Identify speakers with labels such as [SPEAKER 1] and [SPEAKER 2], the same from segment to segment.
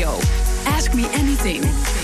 [SPEAKER 1] Radio. Ask Me Anything.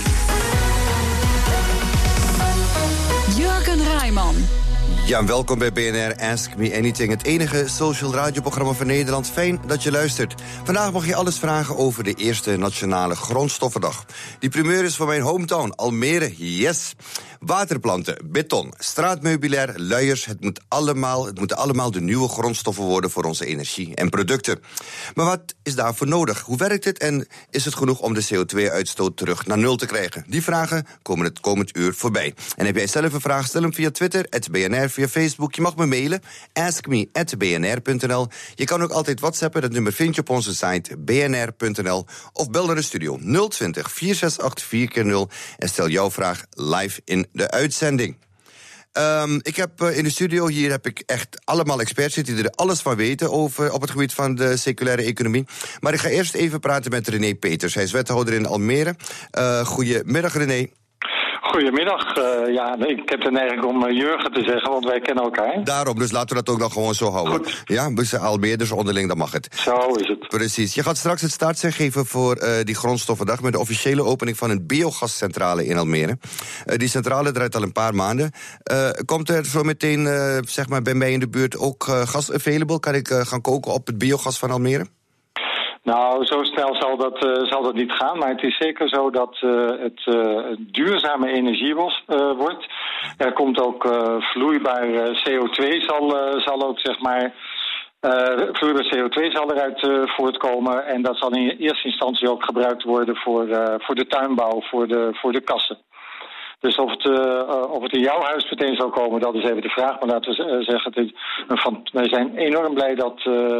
[SPEAKER 1] Jurgen Rijman.
[SPEAKER 2] Ja, welkom bij BNR Ask Me Anything, het enige social radioprogramma van Nederland. Fijn dat je luistert. Vandaag mag je alles vragen over de eerste Nationale Grondstoffendag. Die primeur is voor mijn hometown, Almere, yes. Waterplanten, beton, straatmeubilair, luiers, het moeten allemaal de nieuwe grondstoffen worden voor onze energie en producten. Maar wat is daarvoor nodig? Hoe werkt het en is het genoeg om de CO2-uitstoot terug naar nul te krijgen? Die vragen komen het komend uur voorbij. En heb jij zelf een vraag, stel hem via Twitter, @BNR, via Facebook. Je mag me mailen, askme@bnr.nl. Je kan ook altijd WhatsAppen, dat nummer vind je op onze site bnr.nl. Of bel naar de studio 020 468 4x0 en stel jouw vraag live in de uitzending. Ik heb in de studio hier echt allemaal experts zitten die er alles van weten over op het gebied van de circulaire economie. Maar ik ga eerst even praten met René Peters. Hij is wethouder in Almere. Goedemiddag, René.
[SPEAKER 3] Goedemiddag. Ik heb de neiging om Jurgen te zeggen, want wij kennen elkaar.
[SPEAKER 2] Daarom, dus laten we dat ook dan gewoon zo houden.
[SPEAKER 3] Goed.
[SPEAKER 2] Ja, dus Almeerders onderling, dan mag het.
[SPEAKER 3] Zo is het.
[SPEAKER 2] Precies. Je gaat straks het startsein geven voor die grondstoffendag met de officiële opening van een biogascentrale in Almere. Die centrale draait al een paar maanden. Komt er zo meteen, zeg maar bij mij in de buurt ook gas available? Kan ik gaan koken op het biogas van Almere?
[SPEAKER 3] Nou, zo snel zal dat niet gaan, maar het is zeker zo dat het duurzame energie wordt. Er komt ook vloeibaar CO2 zal ook, zeg maar, vloeibaar CO2 zal eruit voortkomen. En dat zal in eerste instantie ook gebruikt worden voor de tuinbouw, voor de kassen. Dus of het in jouw huis meteen zal komen, dat is even de vraag. Maar laten we zeggen, wij zijn enorm blij dat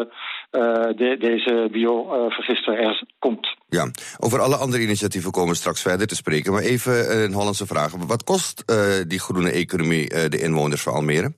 [SPEAKER 3] deze biovergister er komt.
[SPEAKER 2] Ja, over alle andere initiatieven komen we straks verder te spreken. Maar even een Hollandse vraag. Wat kost die groene economie de inwoners van Almere?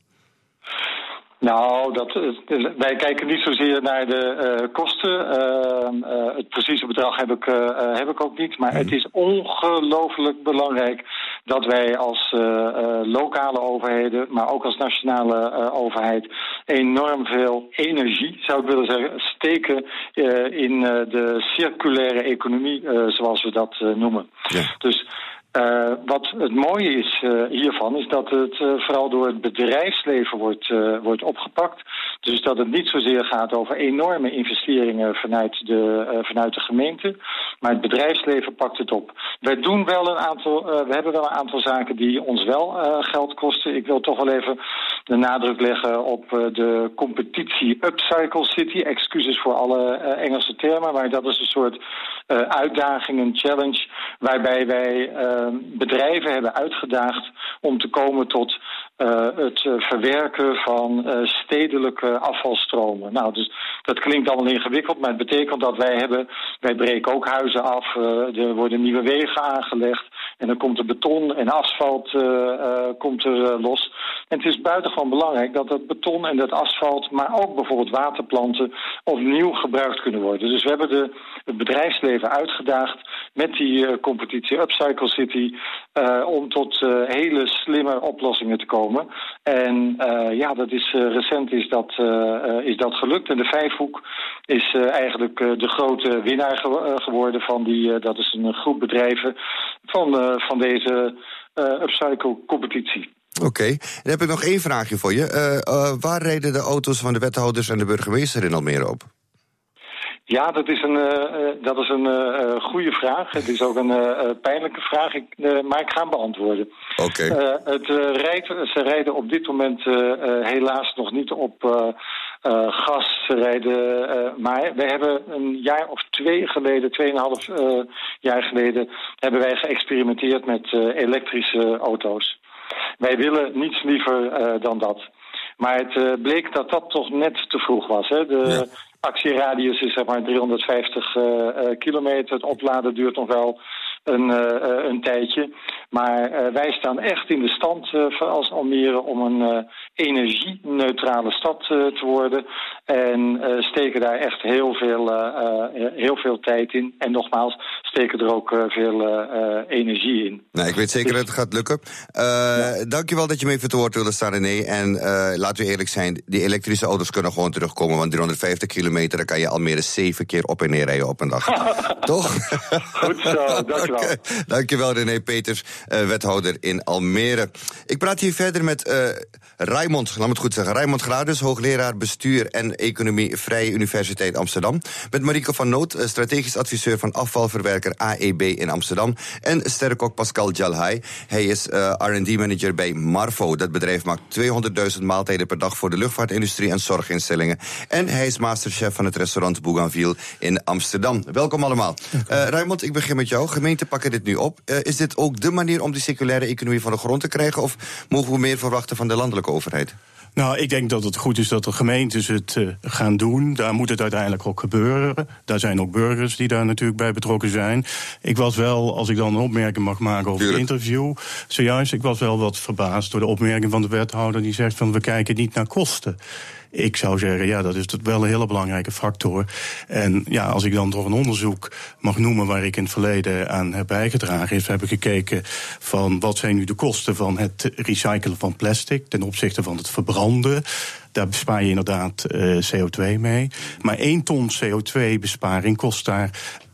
[SPEAKER 3] Nou, wij kijken niet zozeer naar de kosten. Het precieze bedrag heb ik ook niet. Maar het is ongelooflijk belangrijk dat wij als lokale overheden, maar ook als nationale overheid, enorm veel energie, zou ik willen zeggen, steken in de circulaire economie, zoals we dat noemen. Ja. Dus wat het mooie is hiervan, is dat het vooral door het bedrijfsleven wordt opgepakt. Dus dat het niet zozeer gaat over enorme investeringen vanuit de gemeente, maar het bedrijfsleven pakt het op. We hebben wel een aantal zaken die ons wel geld kosten. Ik wil toch wel even de nadruk leggen op de competitie Upcycle City. Excuses voor alle Engelse termen, maar dat is een soort uitdaging, een challenge, waarbij wij bedrijven hebben uitgedaagd om te komen tot het verwerken van stedelijke afvalstromen. Nou, dus dat klinkt allemaal ingewikkeld, maar het betekent dat wij breken ook huizen af, er worden nieuwe wegen aangelegd en dan komt er beton en asfalt komt er los. En het is buitengewoon belangrijk dat dat beton en dat asfalt, maar ook bijvoorbeeld waterplanten, opnieuw gebruikt kunnen worden. Dus we hebben het bedrijfsleven uitgedaagd met die competitie Upcycle City om tot hele slimme oplossingen te komen. En dat is recent is dat gelukt. En de Vijfhoek is eigenlijk de grote winnaar geworden van dat is een groep bedrijven van deze Upcycle competitie.
[SPEAKER 2] Oké, dan heb ik nog één vraagje voor je. Waar rijden de auto's van de wethouders en de burgemeester in Almere op?
[SPEAKER 3] Ja, dat is een goede vraag. Het is ook een pijnlijke vraag, maar ik ga hem beantwoorden.
[SPEAKER 2] Oké.
[SPEAKER 3] Ze rijden op dit moment helaas nog niet op gas. Maar we hebben een jaar of 2,5 jaar geleden, hebben wij geëxperimenteerd met elektrische auto's. Wij willen niets liever dan dat. Maar het bleek dat dat toch net te vroeg was. Hè? De actieradius is zeg maar 350 kilometer. Het opladen duurt nog wel een tijdje. Maar wij staan echt in de stand als Almere om een energieneutrale stad te worden. En steken daar echt heel veel tijd in. En nogmaals, steken er ook veel energie in.
[SPEAKER 2] Nou, ik weet zeker dat het gaat lukken. Dankjewel dat je mee voor het woord wilde staan, René. En laten we eerlijk zijn, die elektrische auto's kunnen gewoon terugkomen. Want 350 kilometer, dan kan je Almere 7 keer op en neer rijden op een dag. Toch?
[SPEAKER 3] Goed zo, dankjewel.
[SPEAKER 2] Okay. Dankjewel, René Peters, wethouder in Almere. Ik praat hier verder met Raymond, laat me het goed zeggen. Raymond Gradus, hoogleraar bestuur en economie, Vrije Universiteit Amsterdam. Met Marieke van Noot, strategisch adviseur van afvalverwerker AEB in Amsterdam. En sterrenkok Pascal Jalhai. Hij is R&D-manager bij Marvo. Dat bedrijf maakt 200.000 maaltijden per dag voor de luchtvaartindustrie en zorginstellingen. En hij is masterchef van het restaurant Bougainville in Amsterdam. Welkom allemaal. Raymond, ik begin met jou. Gemeenten pakken dit nu op. Is dit ook de manier om die circulaire economie van de grond te krijgen? Of mogen we meer verwachten van de landelijke overheid?
[SPEAKER 4] Nou, ik denk dat het goed is dat de gemeentes het gaan doen. Daar moet het uiteindelijk ook gebeuren. Daar zijn ook burgers die daar natuurlijk bij betrokken zijn. Ik was wel, als ik dan een opmerking mag maken over het interview, zojuist, ik was wel wat verbaasd door de opmerking van de wethouder die zegt van we kijken niet naar kosten. Ik zou zeggen, ja, dat is wel een hele belangrijke factor. En ja, als ik dan door een onderzoek mag noemen waar ik in het verleden aan heb bijgedragen, heb ik gekeken van wat zijn nu de kosten van het recyclen van plastic ten opzichte van het verbranden. Daar bespaar je inderdaad CO2 mee. Maar 1 ton CO2-besparing kost daar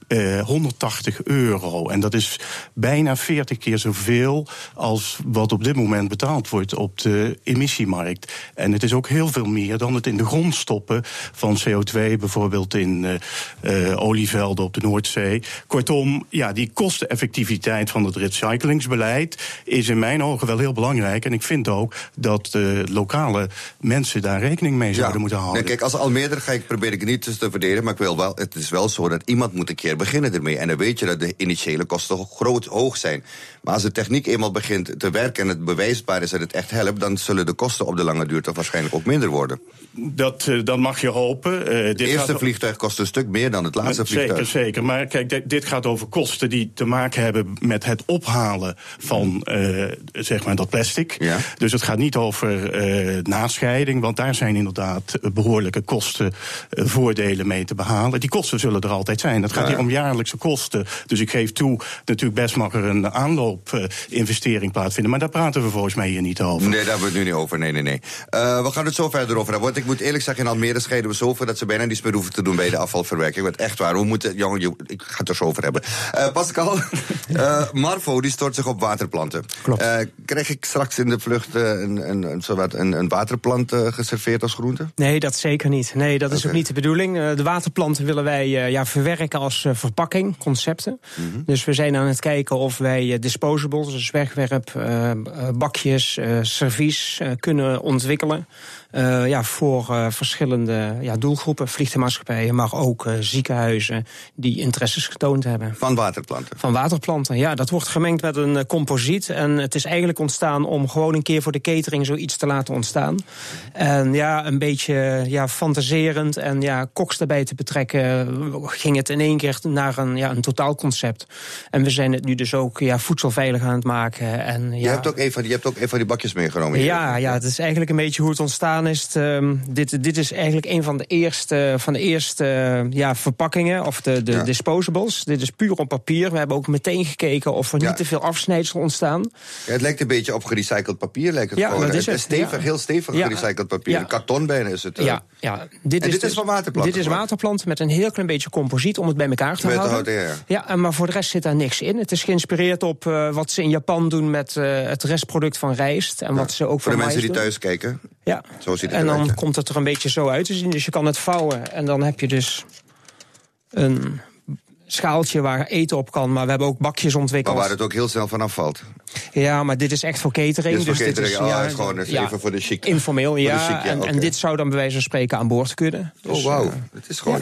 [SPEAKER 4] €180. En dat is bijna 40 keer zoveel als wat op dit moment betaald wordt op de emissiemarkt. En het is ook heel veel meer dan het in de grond stoppen van CO2, bijvoorbeeld in olievelden op de Noordzee. Kortom, ja, die kosteneffectiviteit van het recyclingsbeleid is in mijn ogen wel heel belangrijk. En ik vind ook dat lokale mensen daar rekening mee zouden moeten houden.
[SPEAKER 2] Nee, kijk, als Almere probeer ik niet te verdedigen, maar het is wel zo dat iemand moet een keer beginnen ermee. En dan weet je dat de initiële kosten hoog zijn. Maar als de techniek eenmaal begint te werken en het bewijsbaar is dat het echt helpt, dan zullen de kosten op de lange duur toch waarschijnlijk ook minder worden.
[SPEAKER 4] Dat mag je hopen.
[SPEAKER 2] Het eerste vliegtuig kost een stuk meer dan het laatste vliegtuig.
[SPEAKER 4] Zeker. Maar kijk, dit gaat over kosten die te maken hebben met het ophalen van zeg maar dat plastic. Ja. Dus het gaat niet over nascheiding, want daar zijn inderdaad behoorlijke kostenvoordelen mee te behalen. Die kosten zullen er altijd zijn. Het gaat hier om jaarlijkse kosten. Dus ik geef toe, natuurlijk best mag er een aanloopinvestering plaatsvinden. Maar daar praten we volgens mij hier niet over.
[SPEAKER 2] Nee, daar hebben we het nu niet over. Nee. We gaan het zo verder over hebben. Want ik moet eerlijk zeggen, in Almere scheiden we zoveel dat ze bijna niets meer hoeven te doen bij de afvalverwerking. Want echt waar, ik ga het er zo over hebben. Pascal, Marvo die stort zich op waterplanten.
[SPEAKER 5] Klopt.
[SPEAKER 2] Krijg ik straks in de vlucht een waterplant geserveerd als groente?
[SPEAKER 5] Nee, dat zeker niet. Nee, dat is ook niet de bedoeling. De waterplanten willen wij verwerken als verpakking, concepten. Mm-hmm. Dus we zijn aan het kijken of wij disposables, dus wegwerp, bakjes, servies kunnen ontwikkelen. Voor verschillende doelgroepen, vliegtuigmaatschappijen, maar ook ziekenhuizen die interesses getoond hebben.
[SPEAKER 2] Van waterplanten?
[SPEAKER 5] Van waterplanten, ja. Dat wordt gemengd met een composiet. En het is eigenlijk ontstaan om gewoon een keer voor de catering zoiets te laten ontstaan. En een beetje fantaserend en koks erbij te betrekken, ging het in één keer naar een totaalconcept. En we zijn het nu dus ook voedselveilig aan het maken. En,
[SPEAKER 2] Je hebt ook een van die bakjes meegenomen.
[SPEAKER 5] Ja, het is eigenlijk een beetje hoe het ontstaan is. Dit is eigenlijk een van de eerste verpakkingen, of de disposables. Dit is puur op papier. We hebben ook meteen gekeken of er niet te veel afsnijdsel ontstaan.
[SPEAKER 2] Ja, het lijkt een beetje op gerecycled papier. Lijkt het gewoon.
[SPEAKER 5] Dat is
[SPEAKER 2] het. Stevig, heel stevig gerecycled papier. Ja. Karton bijna is het. Dit is van waterplanten.
[SPEAKER 5] Dit is waterplanten met een heel klein beetje composiet om het bij elkaar te houden. Maar voor de rest zit daar niks in. Het is geïnspireerd op wat ze in Japan doen met het restproduct van rijst. En wat ze ook
[SPEAKER 2] voor de mensen die
[SPEAKER 5] doen.
[SPEAKER 2] Thuis kijken.
[SPEAKER 5] Ja,
[SPEAKER 2] zo ziet het
[SPEAKER 5] en dan
[SPEAKER 2] eruit,
[SPEAKER 5] komt het er een beetje zo uit te zien. Dus je kan het vouwen en dan heb je dus een schaaltje waar eten op kan. Maar we hebben ook bakjes ontwikkeld.
[SPEAKER 2] Maar waar het ook heel snel vanaf valt.
[SPEAKER 5] Ja, maar dit is echt voor catering.
[SPEAKER 2] Dit is gewoon even voor de chic.
[SPEAKER 5] Informeel, en dit zou dan bij wijze van spreken aan boord kunnen. Dus,
[SPEAKER 2] wauw. Het is gewoon,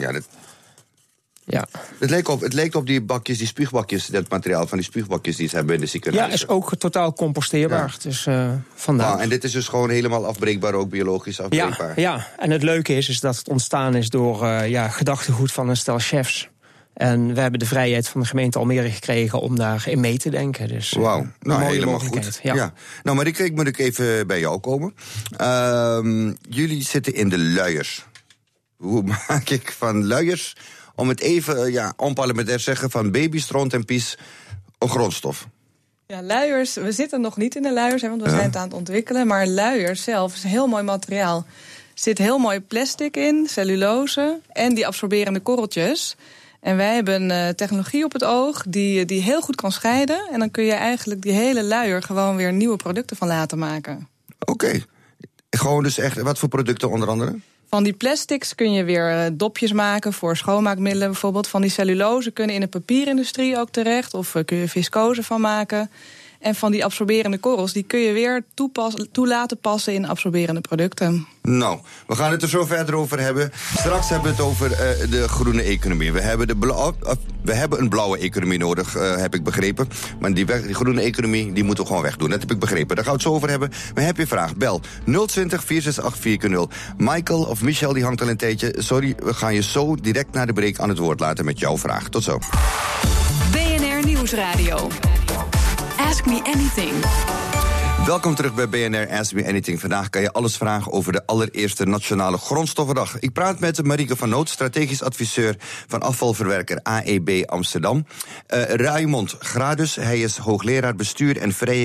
[SPEAKER 2] Het lijkt op die bakjes, die spuugbakjes, dat materiaal van die spuugbakjes die ze hebben in de ziekenhuizen.
[SPEAKER 5] Ja, is ook totaal composteerbaar. Ja. Dus vandaar.
[SPEAKER 2] En dit is dus gewoon helemaal afbreekbaar, ook biologisch afbreekbaar.
[SPEAKER 5] Ja, en het leuke is dat het ontstaan is door gedachtegoed van een stel chefs. En we hebben de vrijheid van de gemeente Almere gekregen om daarin mee te denken. Dus,
[SPEAKER 2] wauw, helemaal goed. Ja. Nou, Marieke, ik moet even bij jou komen. Jullie zitten in de luiers. Hoe maak ik van luiers, om het even onparlementair zeggen, van baby, stront en pies een grondstof?
[SPEAKER 6] Ja, luiers, we zitten nog niet in de luiers, want we zijn het aan het ontwikkelen. Maar luiers zelf is een heel mooi materiaal. Er zit heel mooi plastic in, cellulose en die absorberende korreltjes. En wij hebben een technologie op het oog die heel goed kan scheiden. En dan kun je eigenlijk die hele luier gewoon weer nieuwe producten van laten maken.
[SPEAKER 2] Oké. Gewoon dus echt, wat voor producten onder andere?
[SPEAKER 6] Van die plastics kun je weer dopjes maken voor schoonmaakmiddelen bijvoorbeeld. Van die cellulose kunnen in de papierindustrie ook terecht. Of kun je viscose van maken. En van die absorberende korrels, die kun je weer laten passen in absorberende producten.
[SPEAKER 2] Nou, we gaan het er zo verder over hebben. Straks hebben we het over de groene economie. We hebben een blauwe economie nodig, heb ik begrepen. Maar die groene economie, die moeten we gewoon wegdoen. Dat heb ik begrepen. Daar gaan we het zo over hebben. Maar heb je een vraag? Bel 020-468-4x0. Michael of Michel, die hangt al een tijdje. Sorry, we gaan je zo direct na de break aan het woord laten met jouw vraag. Tot zo.
[SPEAKER 1] BNR Nieuwsradio. Ask Me Anything.
[SPEAKER 2] Welkom terug bij BNR Ask Me Anything. Vandaag kan je alles vragen over de allereerste Nationale Grondstoffendag. Ik praat met Marieke van Noot, strategisch adviseur van afvalverwerker AEB Amsterdam. Raymond Gradus, hij is hoogleraar bestuur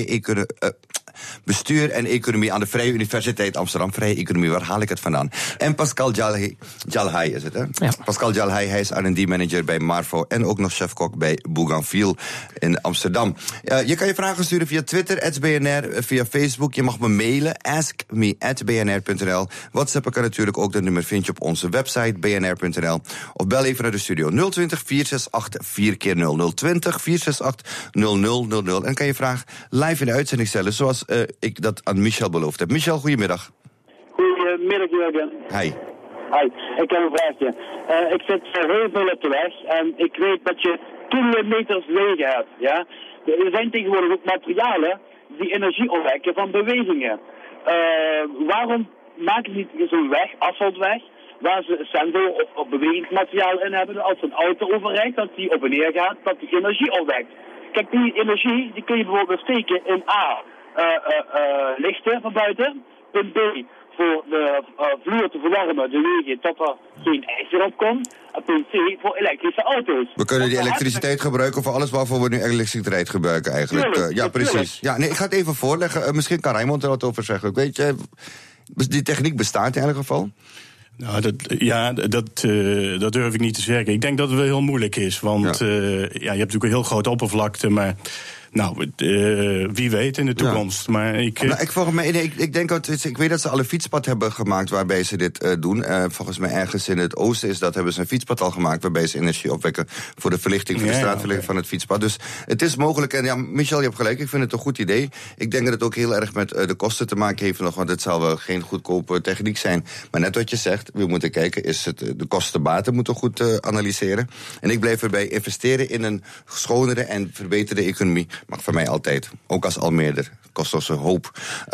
[SPEAKER 2] en economie aan de Vrije Universiteit Amsterdam. Vrije economie, waar haal ik het vandaan? En Pascal Jalhai is het, hè? Ja. Pascal Jalhai, hij is R&D-manager bij Marvo en ook nog chef-kok bij Bougainville in Amsterdam. Je kan je vragen sturen via Twitter, @BNR, via Facebook. Je mag me mailen, askme@bnr.nl. WhatsAppen kan natuurlijk ook, dat nummer vind je op onze website, bnr.nl. Of bel even naar de studio 020-468-4x0. 020-468-0000. En kan je vraag live in de uitzending stellen, zoals ik dat aan Michel beloofd heb. Michel, goedemiddag.
[SPEAKER 7] Goedemiddag, Jurgen.
[SPEAKER 2] Hi.
[SPEAKER 7] Hi, ik heb een vraagje. Ik zit heel veel op de weg en ik weet dat je kilometers wegen hebt. Ja? Er zijn tegenwoordig ook materialen die energie opwekken van bewegingen. Waarom maak je niet zo'n weg, asfaltweg, waar ze sensor of bewegingsmateriaal in hebben, als een auto overrijdt, dat die op en neer gaat, dat die energie opwekt. Kijk, die energie die kun je bijvoorbeeld steken in A, lichten van buiten, punt B, voor de vloer te verwarmen, de wegen, tot er geen ijzer op komt, en punt C, voor elektrische auto's.
[SPEAKER 2] We kunnen die elektriciteit gebruiken voor alles waarvoor we nu elektriciteit gebruiken eigenlijk.
[SPEAKER 7] Tuurlijk,
[SPEAKER 2] ja, precies. Ja, nee, ik ga het even voorleggen. Misschien kan Raymond er wat over zeggen. Weet je, die techniek bestaat in elk geval?
[SPEAKER 4] Nou, dat durf ik niet te zeggen. Ik denk dat het wel heel moeilijk is. Want je hebt natuurlijk een heel grote oppervlakte, maar nou, wie weet in de toekomst. Ja. Maar ik weet dat ze al een fietspad hebben gemaakt waarbij ze dit doen. Volgens mij ergens in het oosten hebben ze een fietspad al gemaakt waarbij ze energie opwekken voor de verlichting, voor de straatverlichting van het fietspad. Dus het is mogelijk. En ja, Michel, je hebt gelijk. Ik vind het een goed idee. Ik denk dat het ook heel erg met de kosten te maken heeft nog, want het zal wel geen goedkope techniek zijn. Maar net wat je zegt, we moeten kijken, is het de kosten-baten moeten goed analyseren. En ik blijf erbij, investeren in een schonere en verbeterde economie mag voor mij altijd. Ook als Almeerder. Kost ons een hoop.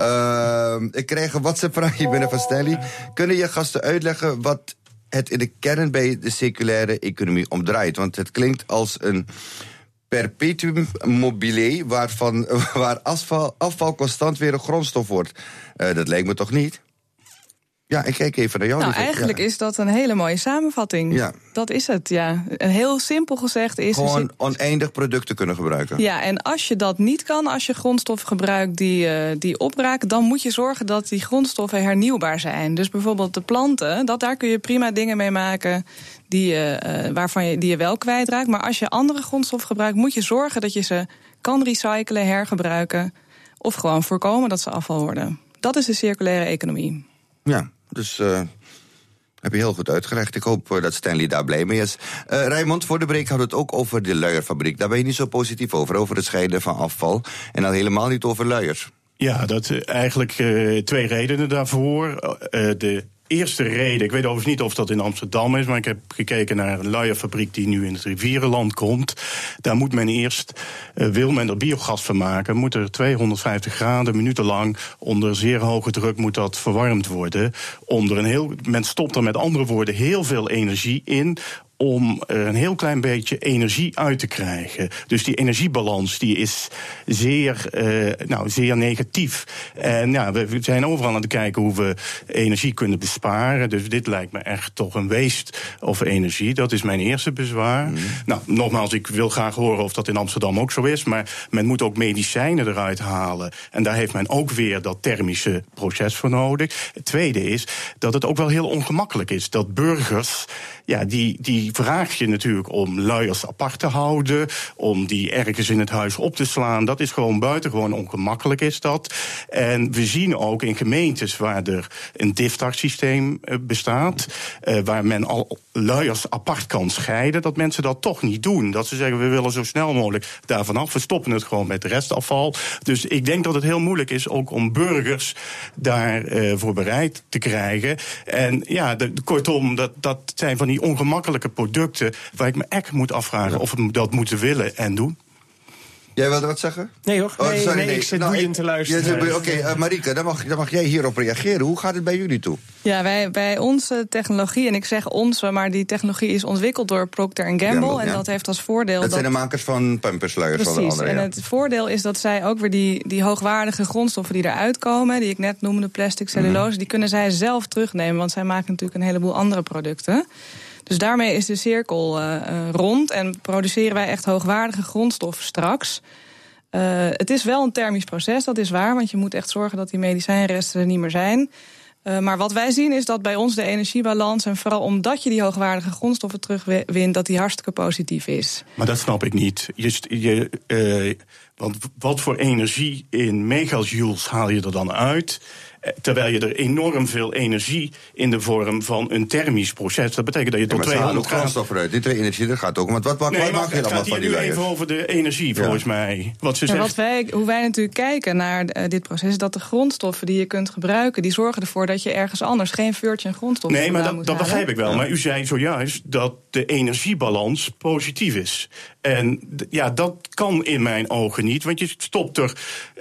[SPEAKER 4] Ik krijg een WhatsApp-vraagje binnen van Stanley. Kunnen je gasten uitleggen wat het in de kern bij de circulaire economie omdraait? Want het klinkt als een perpetuum mobile waar afval constant weer een grondstof wordt. Dat lijkt me toch niet? Ja, ik kijk even naar jou.
[SPEAKER 6] Nou, eigenlijk is dat een hele mooie samenvatting. Ja. Dat is het, ja. Heel simpel gezegd is...
[SPEAKER 2] Gewoon oneindig producten kunnen gebruiken.
[SPEAKER 6] Ja, en als je dat niet kan, als je grondstoffen gebruikt die opraken, dan moet je zorgen dat die grondstoffen hernieuwbaar zijn. Dus bijvoorbeeld de planten, daar kun je prima dingen mee maken die je wel kwijtraakt. Maar als je andere grondstoffen gebruikt, moet je zorgen dat je ze kan recyclen, hergebruiken of gewoon voorkomen dat ze afval worden. Dat is de circulaire economie.
[SPEAKER 2] Ja, dus heb je heel goed uitgelegd. Ik hoop dat Stanley daar blij mee is. Raymond, voor de break hadden we het ook over de luierfabriek. Daar ben je niet zo positief over het scheiden van afval. En dan helemaal niet over luiers.
[SPEAKER 4] Ja, dat eigenlijk 2 redenen daarvoor. De eerste reden, ik weet overigens niet of dat in Amsterdam is, maar ik heb gekeken naar een luierfabriek die nu in het rivierenland komt. Daar moet men eerst, wil men er biogas van maken, moet er 250 graden minutenlang onder zeer hoge druk moet dat verwarmd worden. Men stopt er met andere woorden heel veel energie in om er een heel klein beetje energie uit te krijgen. Dus die energiebalans die is zeer negatief. En we zijn overal aan het kijken hoe we energie kunnen besparen. Dus dit lijkt me echt toch een waste of energie. Dat is mijn eerste bezwaar. Nou, nogmaals, ik wil graag horen of dat in Amsterdam ook zo is. Maar men moet ook medicijnen eruit halen. En daar heeft men ook weer dat thermische proces voor nodig. Het tweede is dat het ook wel heel ongemakkelijk is. Dat burgers, die vraag je natuurlijk om luiers apart te houden, om die ergens in het huis op te slaan. Dat is gewoon buitengewoon ongemakkelijk is dat. En we zien ook in gemeentes waar er een DIFTAR-systeem bestaat, waar men al luiers apart kan scheiden, dat mensen dat toch niet doen. Dat ze zeggen, we willen zo snel mogelijk daarvan af. We stoppen het gewoon met restafval. Dus ik denk dat het heel moeilijk is ook om burgers daarvoor bereid te krijgen. En kortom, dat zijn van die ongemakkelijke producten waar ik me echt moet afvragen of we dat moeten willen en doen.
[SPEAKER 2] Jij wilde wat zeggen?
[SPEAKER 5] Nee hoor, ik zit boeiend te luisteren.
[SPEAKER 2] Oké, Marieke, dan mag jij hierop reageren. Hoe gaat het bij jullie toe?
[SPEAKER 6] Ja, bij onze technologie, en ik zeg onze, maar die technologie is ontwikkeld door Procter & Gamble. En dat heeft als voordeel
[SPEAKER 2] dat zijn de makers van pampersluiers.
[SPEAKER 6] Precies,
[SPEAKER 2] van de andere,
[SPEAKER 6] en het voordeel is dat zij ook weer die hoogwaardige grondstoffen die eruit komen, die ik net noemde, plastic, cellulose, die kunnen zij zelf terugnemen, want zij maken natuurlijk een heleboel andere producten. Dus daarmee is de cirkel rond en produceren wij echt hoogwaardige grondstoffen straks. Het is wel een thermisch proces, dat is waar, want je moet echt zorgen dat die medicijnresten er niet meer zijn. Maar wat wij zien is dat bij ons de energiebalans, en vooral omdat je die hoogwaardige grondstoffen terugwint, dat die hartstikke positief is.
[SPEAKER 4] Maar dat snap ik niet. Want wat voor energie in megajoules haal je er dan uit? Terwijl je er enorm veel energie in de vorm van een thermisch proces. Dat betekent dat je tot 200 graden...
[SPEAKER 2] grondstoffen uit. Dit energie, dat gaat ook. Want wat maak je allemaal van die luiers? Het gaat hier nu
[SPEAKER 4] even over de energie, volgens mij. Wat ze zegt.
[SPEAKER 6] Hoe wij natuurlijk kijken naar dit proces, is dat de grondstoffen die je kunt gebruiken, die zorgen ervoor dat je ergens anders geen virgin grondstoffen
[SPEAKER 4] moet halen. Nee, maar dat begrijp ik wel. Maar u zei zojuist dat de energiebalans positief is. En dat kan in mijn ogen niet, want je stopt er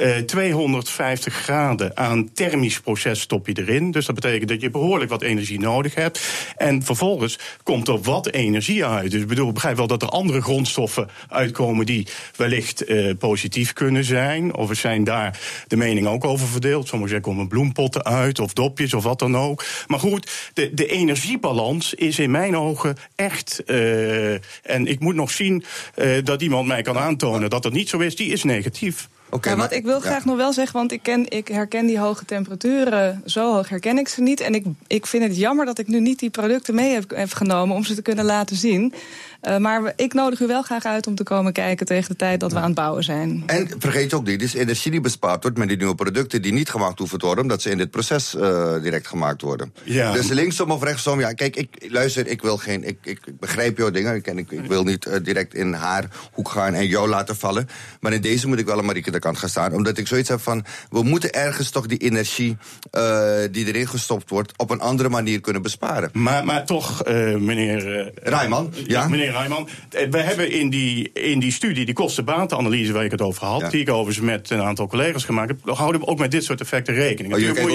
[SPEAKER 4] 250 graden aan thermisch proces stop je erin. Dus dat betekent dat je behoorlijk wat energie nodig hebt. En vervolgens komt er wat energie uit. Dus ik begrijp wel dat er andere grondstoffen uitkomen die wellicht positief kunnen zijn. Of er zijn daar de meningen ook over verdeeld. Sommigen zeggen komen bloempotten uit of dopjes of wat dan ook. Maar goed, de energiebalans is in mijn ogen echt... en ik moet nog zien dat iemand mij kan aantonen dat het niet zo is. Die is negatief.
[SPEAKER 6] Okay, maar wat ik wil graag nog wel zeggen, want ik herken die hoge temperaturen, zo hoog herken ik ze niet. En ik vind het jammer dat ik nu niet die producten mee heb genomen om ze te kunnen laten zien. Maar ik nodig u wel graag uit om te komen kijken tegen de tijd dat we aan het bouwen zijn.
[SPEAKER 2] En vergeet ook niet, dit is energie die bespaard wordt met die nieuwe producten die niet gemaakt hoeven te worden, omdat ze in dit proces direct gemaakt worden. Ja. Dus linksom of rechtsom, kijk, ik wil geen, ik begrijp jouw dingen, ik wil niet direct in haar hoek gaan en jou laten vallen. Maar in deze moet ik wel een Marieke de kant gaan staan, omdat ik zoiets heb van, we moeten ergens toch die energie die erin gestopt wordt op een andere manier kunnen besparen.
[SPEAKER 4] Maar toch, meneer
[SPEAKER 2] Rijman,
[SPEAKER 4] meneer Rijman, we hebben in die studie, die kosten-batenanalyse waar ik het over had, die ik overigens met een aantal collega's gemaakt heb, houden we ook met dit soort effecten rekening.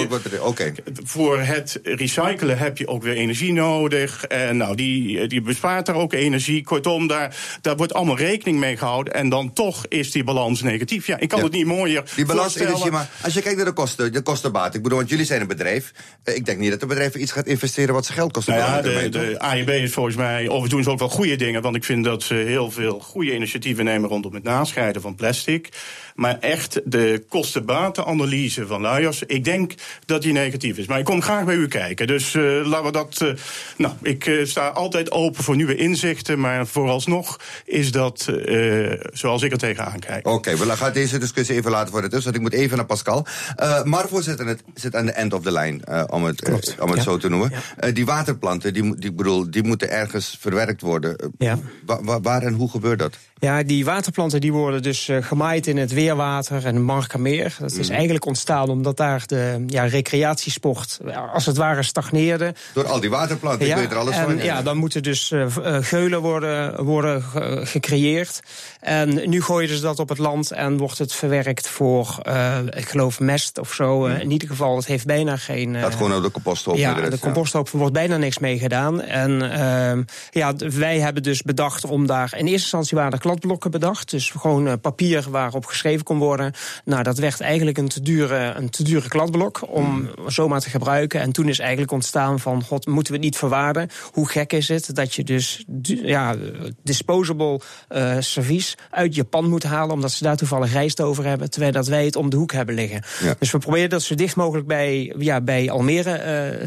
[SPEAKER 4] Voor het recyclen heb je ook weer energie nodig. En die bespaart daar ook energie. Kortom, daar wordt allemaal rekening mee gehouden. En dan toch is die balans negatief. Ja, ik kan het niet mooier
[SPEAKER 2] die balans energie, maar als je kijkt naar de kostenbaat. Ik bedoel, want jullie zijn een bedrijf. Ik denk niet dat een bedrijf iets gaat investeren wat zijn geld kost.
[SPEAKER 4] De AIB is volgens mij, of doen ze ook wel goede dingen, want ik vind dat ze heel veel goede initiatieven nemen rondom het nascheiden van plastic. Maar echt de kosten-batenanalyse van luiers, ik denk dat die negatief is. Maar ik kom graag bij u kijken. Dus laten we dat... ik sta altijd open voor nieuwe inzichten, maar vooralsnog is dat zoals ik er tegenaan kijk.
[SPEAKER 2] Oké, we gaan deze discussie even laten voor het is, want ik moet even naar Pascal. Marvo zit aan de end of the line, om het zo te noemen. Die waterplanten, die moeten ergens verwerkt worden.
[SPEAKER 5] Ja.
[SPEAKER 2] Waar en hoe gebeurt dat?
[SPEAKER 5] Ja, die waterplanten die worden dus gemaaid in het Weerwater en Markermeer. Dat is eigenlijk ontstaan omdat daar de recreatiesport als het ware stagneerde.
[SPEAKER 2] Door al die waterplanten, ik weet er alles van.
[SPEAKER 5] Ja, dan moeten dus geulen worden gecreëerd. En nu gooien ze dat op het land en wordt het verwerkt voor, ik geloof, mest of zo. In ieder geval, het heeft bijna geen...
[SPEAKER 2] Dat gewoon op de composthoop.
[SPEAKER 5] Ja, de composthoop wordt bijna niks mee gedaan. En wij hebben dus bedacht om daar... In eerste instantie waren er kladblokken bedacht. Dus gewoon papier waarop geschreven kon worden. Nou, dat werd eigenlijk een te dure kladblok om zomaar te gebruiken. En toen is eigenlijk ontstaan van, god, moeten we het niet verwaarden? Hoe gek is het dat je dus disposable servies uit Japan moet halen, omdat ze daar toevallig rijst over hebben, terwijl dat wij het om de hoek hebben liggen. Ja. Dus we proberen dat zo dicht mogelijk bij Almere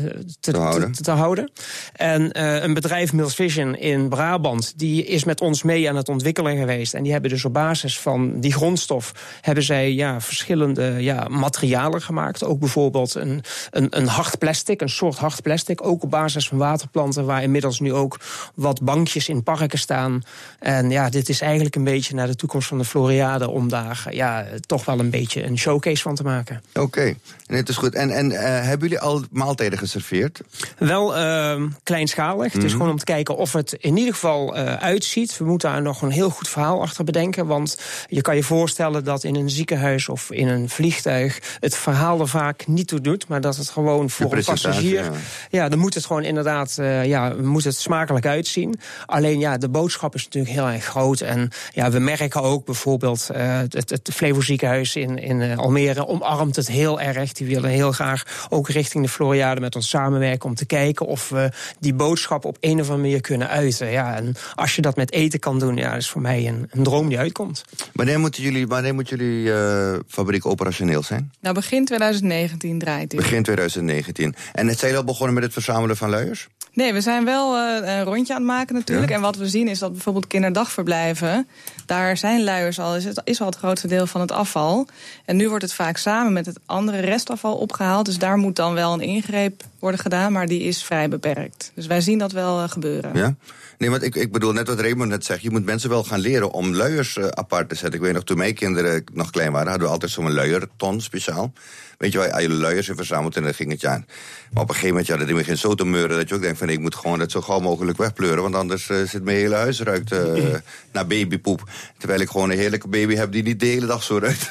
[SPEAKER 5] te houden. En een bedrijf, Mills Vision in Brabant, die is met ons mee aan het ontwikkelen geweest. En die hebben dus op basis van die grondstof hebben zij verschillende materialen gemaakt. Ook bijvoorbeeld een hard plastic, een soort hard plastic, ook op basis van waterplanten, waar inmiddels nu ook wat bankjes in parken staan. En dit is eigenlijk een beetje naar de toekomst van de Floriade om daar toch wel een beetje een showcase van te maken.
[SPEAKER 2] Oké, en het is goed. En hebben jullie al maaltijden geserveerd?
[SPEAKER 5] Wel kleinschalig. Het is gewoon om te kijken of het in ieder geval uitziet. We moeten daar nog een heel goed verhaal achter bedenken. Want je kan je voorstellen dat in een ziekenhuis of in een vliegtuig het verhaal er vaak niet toe doet, maar dat het gewoon voor een passagier... Ja, dan moet het gewoon inderdaad moet het smakelijk uitzien. Alleen de boodschap is natuurlijk heel erg groot. En we merken ook bijvoorbeeld het Flevo ziekenhuis in Almere omarmt het heel erg. Die willen heel graag ook richting de Floriade met ons samenwerken om te kijken of we die boodschap op een of andere manier kunnen uiten. Ja, en als je dat met eten kan doen, dat is voor mij een droom die uitkomt.
[SPEAKER 2] Wanneer moet jullie fabriek operationeel zijn?
[SPEAKER 6] Nou, begin 2019 draait die.
[SPEAKER 2] Begin 2019. En zijn jullie al begonnen met het verzamelen van luiers?
[SPEAKER 6] Nee, we zijn wel een rondje aan het maken natuurlijk. Ja. En wat we zien is dat bijvoorbeeld kinderdagverblijven, daar zijn luiers al, is al het grootste deel van het afval. En nu wordt het vaak samen met het andere restafval opgehaald. Dus daar moet dan wel een ingreep worden gedaan, maar die is vrij beperkt. Dus wij zien dat wel gebeuren. Ja?
[SPEAKER 2] Nee, want ik bedoel net wat Raymond net zegt. Je moet mensen wel gaan leren om luiers apart te zetten. Ik weet nog, toen mijn kinderen nog klein waren, hadden we altijd zo'n luierton speciaal. Weet je wel, je luiers in verzameld en dan ging het aan. Maar op een gegeven moment, dat begint zo te meuren dat je ook denkt van, ik moet gewoon dat zo gauw mogelijk wegpleuren, want anders zit mijn hele huis ruikt naar babypoep. Terwijl ik gewoon een heerlijke baby heb die niet de hele dag zo ruikt.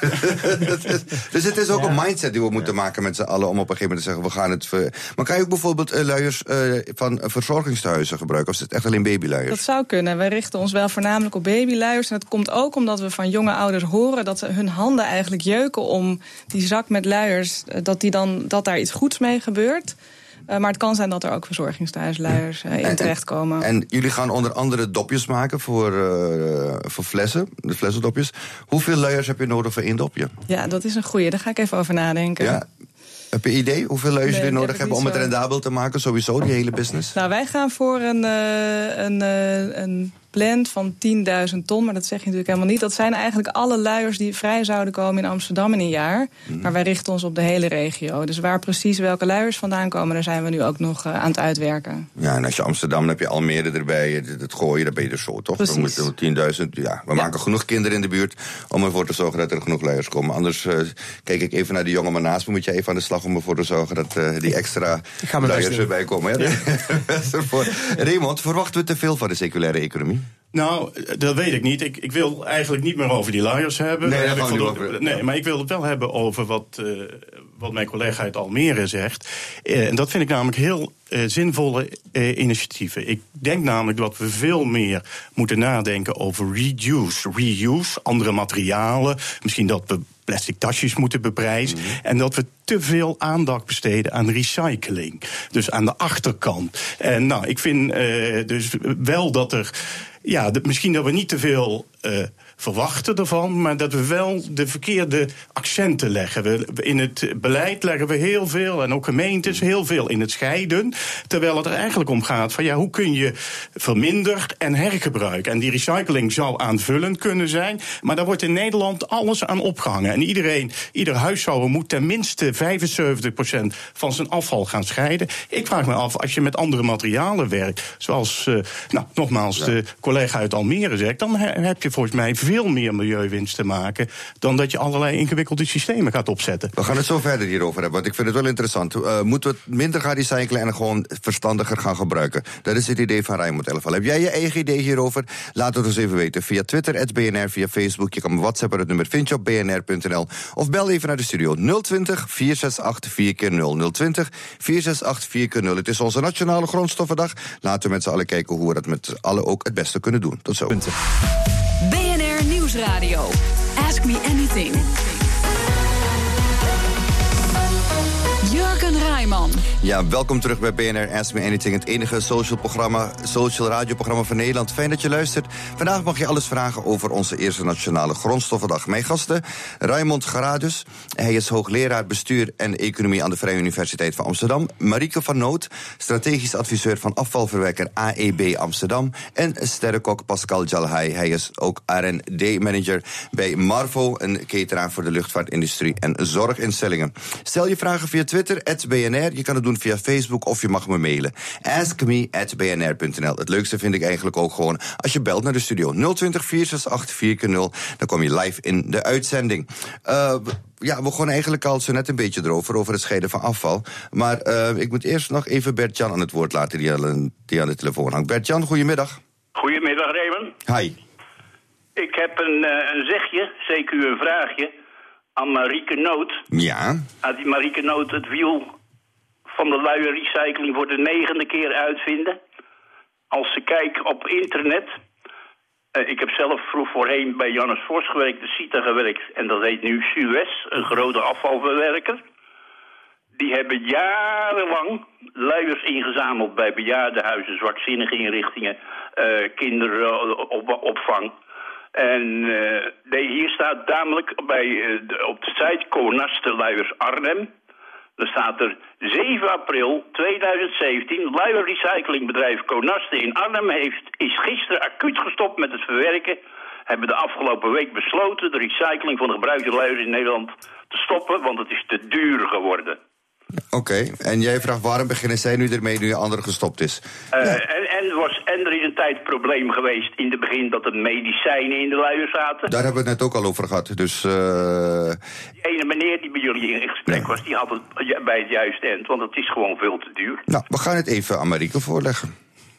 [SPEAKER 2] Dus het is ook een mindset die we moeten maken met z'n allen om op een gegeven moment te zeggen, we gaan het... Maar kan je ook bijvoorbeeld luiers van verzorgingstehuizen gebruiken, of is het echt alleen babyluiers?
[SPEAKER 6] Dat zou kunnen. Wij richten ons wel voornamelijk op babyluiers. En dat komt ook omdat we van jonge ouders horen dat hun handen eigenlijk jeuken om die zak met luiers, dat daar iets goeds mee gebeurt. Maar het kan zijn dat er ook verzorgingstehuisluiers in terechtkomen.
[SPEAKER 2] En jullie gaan onder andere dopjes maken voor flessen, de flessendopjes. Hoeveel luiers heb je nodig voor 1 dopje?
[SPEAKER 6] Ja, dat is een goeie. Daar ga ik even over nadenken. Ja.
[SPEAKER 2] Heb je idee hoeveel luiers jullie nodig hebben om het rendabel te maken? Sowieso, die hele business?
[SPEAKER 6] Nou, wij gaan voor een blend van 10.000 ton, maar dat zeg je natuurlijk helemaal niet. Dat zijn eigenlijk alle luiers die vrij zouden komen in Amsterdam in een jaar. Maar wij richten ons op de hele regio. Dus waar precies welke luiers vandaan komen, daar zijn we nu ook nog aan het uitwerken. Ja,
[SPEAKER 2] en als je Amsterdam, dan heb je Almere erbij, het gooien, dan ben je er zo, toch?
[SPEAKER 6] Precies.
[SPEAKER 2] Dan moet 10.000, we maken genoeg kinderen in de buurt om ervoor te zorgen dat er genoeg luiers komen. Anders kijk ik even naar die jongen maar naast me, moet je even aan de slag om ervoor te zorgen dat die extra luiers erbij komen. Ja? Raymond, verwachten we te veel van de circulaire economie?
[SPEAKER 4] Nou, dat weet ik niet. Ik wil eigenlijk niet meer over die luiers hebben. Nee, maar ik wil het wel hebben over wat mijn collega uit Almere zegt. En dat vind ik namelijk heel zinvolle initiatieven. Ik denk namelijk dat we veel meer moeten nadenken over reuse, andere materialen. Misschien dat we plastic tasjes moeten beprijzen. En dat we te veel aandacht besteden aan recycling. Dus aan de achterkant. En ik vind dus wel dat er... misschien dat we niet te veel verwachten ervan, maar dat we wel de verkeerde accenten leggen. In het beleid leggen we heel veel, en ook gemeentes heel veel in het scheiden, terwijl het er eigenlijk om gaat van hoe kun je verminderd en hergebruiken. En die recycling zou aanvullend kunnen zijn, maar daar wordt in Nederland alles aan opgehangen. En ieder huishouden moet tenminste 75% van zijn afval gaan scheiden. Ik vraag me af, als je met andere materialen werkt, zoals nogmaals de collega uit Almere zegt, dan heb je volgens mij veel meer milieuwinst te maken dan dat je allerlei ingewikkelde systemen gaat opzetten.
[SPEAKER 2] We gaan het zo verder hierover hebben, want ik vind het wel interessant. Moeten we het minder gaan recyclen en gewoon verstandiger gaan gebruiken? Dat is het idee van Rijnmond Elftal. Heb jij je eigen idee hierover? Laat het ons even weten. Via Twitter, @BNR, via Facebook. Je kan me WhatsAppen, het nummer vind je op bnr.nl. Of bel even naar de studio 020 468 4x0. 020 468 4x0. Het is onze Nationale Grondstoffendag. Laten we met z'n allen kijken hoe we dat met z'n allen ook het beste kunnen doen. Tot zo.
[SPEAKER 1] BNR Nieuwsradio. Ask me anything. Jurgen Rijman.
[SPEAKER 2] Ja, welkom terug bij BNR Ask Me Anything, het enige social radioprogramma van Nederland. Fijn dat je luistert. Vandaag mag je alles vragen over onze eerste Nationale Grondstoffendag. Mijn gasten, Raymond Gerardus. Hij is hoogleraar bestuur en economie aan de Vrije Universiteit van Amsterdam. Marieke van Noot, strategisch adviseur van afvalverwerker AEB Amsterdam. En sterrenkok Pascal Jalhai. Hij is ook R&D-manager bij Marvo, een cateraar voor de luchtvaartindustrie en zorginstellingen. Stel je vragen via Twitter, @BNR. Je kan het doen via Facebook of je mag me mailen. askme@bnr.nl. Het leukste vind ik eigenlijk ook gewoon als je belt naar de studio 020 468 4x0. Dan kom je live in de uitzending. We begonnen eigenlijk al zo net een beetje over het scheiden van afval. Maar ik moet eerst nog even Bert-Jan aan het woord laten die aan de telefoon hangt. Bert-Jan, goedemiddag.
[SPEAKER 8] Goedemiddag, Raymond.
[SPEAKER 2] Hi.
[SPEAKER 8] Ik heb een zegje, zeker een vraagje, aan Marieke Noot.
[SPEAKER 2] Ja.
[SPEAKER 8] Aan die Marieke Noot het wiel van de luie recycling voor de 9e keer uitvinden. Als ze kijkt op internet. Ik heb zelf voorheen bij Jannes Vos gewerkt, de CITA gewerkt. En dat heet nu Suez, een grote afvalverwerker. Die hebben jarenlang luiers ingezameld bij bejaardenhuizen, zwakzinnige inrichtingen, kinderopvang. En hier staat namelijk op de site Conaste Luiers Arnhem. Er staat er 7 april 2017. Luierrecyclingbedrijf Conaste in Arnhem is gisteren acuut gestopt met het verwerken. Hebben de afgelopen week besloten de recycling van de gebruikte luiers in Nederland te stoppen, want het is te duur geworden.
[SPEAKER 2] Oké, en jij vraagt waarom beginnen zij nu ermee nu je andere gestopt is?
[SPEAKER 8] En er is een tijd probleem geweest in het begin dat er medicijnen in de luier zaten.
[SPEAKER 2] Daar hebben we het net ook al over gehad. Dus,
[SPEAKER 8] Die ene meneer die bij jullie in gesprek was, die had het bij het juiste eind, want het is gewoon veel te duur.
[SPEAKER 2] Nou, we gaan het even aan Marieke voorleggen.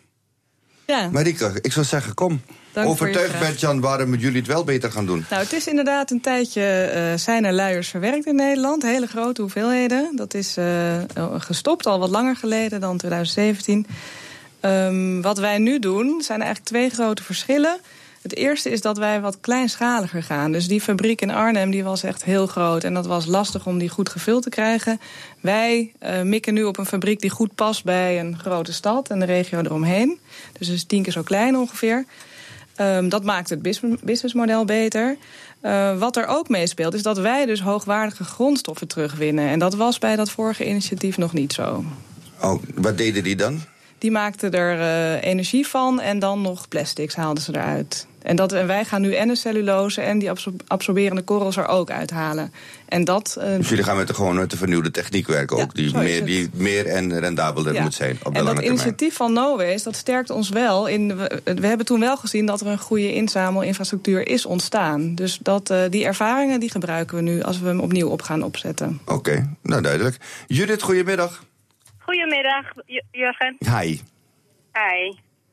[SPEAKER 6] Ja.
[SPEAKER 2] Marieke, ik zou zeggen, kom. Overtuig Bert-Jan waarom jullie het wel beter gaan doen.
[SPEAKER 6] Nou, het is inderdaad een tijdje zijn er luiers verwerkt in Nederland. Hele grote hoeveelheden. Dat is gestopt al wat langer geleden dan 2017. Wat wij nu doen, zijn eigenlijk 2 grote verschillen. Het eerste is dat wij wat kleinschaliger gaan. Dus die fabriek in Arnhem die was echt heel groot. En dat was lastig om die goed gevuld te krijgen. Wij mikken nu op een fabriek die goed past bij een grote stad en de regio eromheen. Dus het is 10 keer zo klein ongeveer. Dat maakt het businessmodel beter. Wat er ook meespeelt is dat wij dus hoogwaardige grondstoffen terugwinnen. En dat was bij dat vorige initiatief nog niet zo.
[SPEAKER 2] Oh, wat deden die dan?
[SPEAKER 6] Die maakten er energie van en dan nog plastics haalden ze eruit. En wij gaan nu en de cellulose en die absorberende korrels er ook uithalen. En dat,
[SPEAKER 2] dus jullie gaan met de vernieuwde techniek werken ook, die meer en rendabelder moet zijn op de lange termijn.
[SPEAKER 6] En dat initiatief van NoWaste, dat sterkt ons wel. We hebben toen wel gezien dat er een goede inzamelinfrastructuur is ontstaan. Dus die ervaringen die gebruiken we nu als we hem opnieuw op gaan opzetten.
[SPEAKER 2] Oké, nou duidelijk. Judith, goedemiddag.
[SPEAKER 9] Goedemiddag, Jurgen.
[SPEAKER 2] Hi.
[SPEAKER 9] Hi.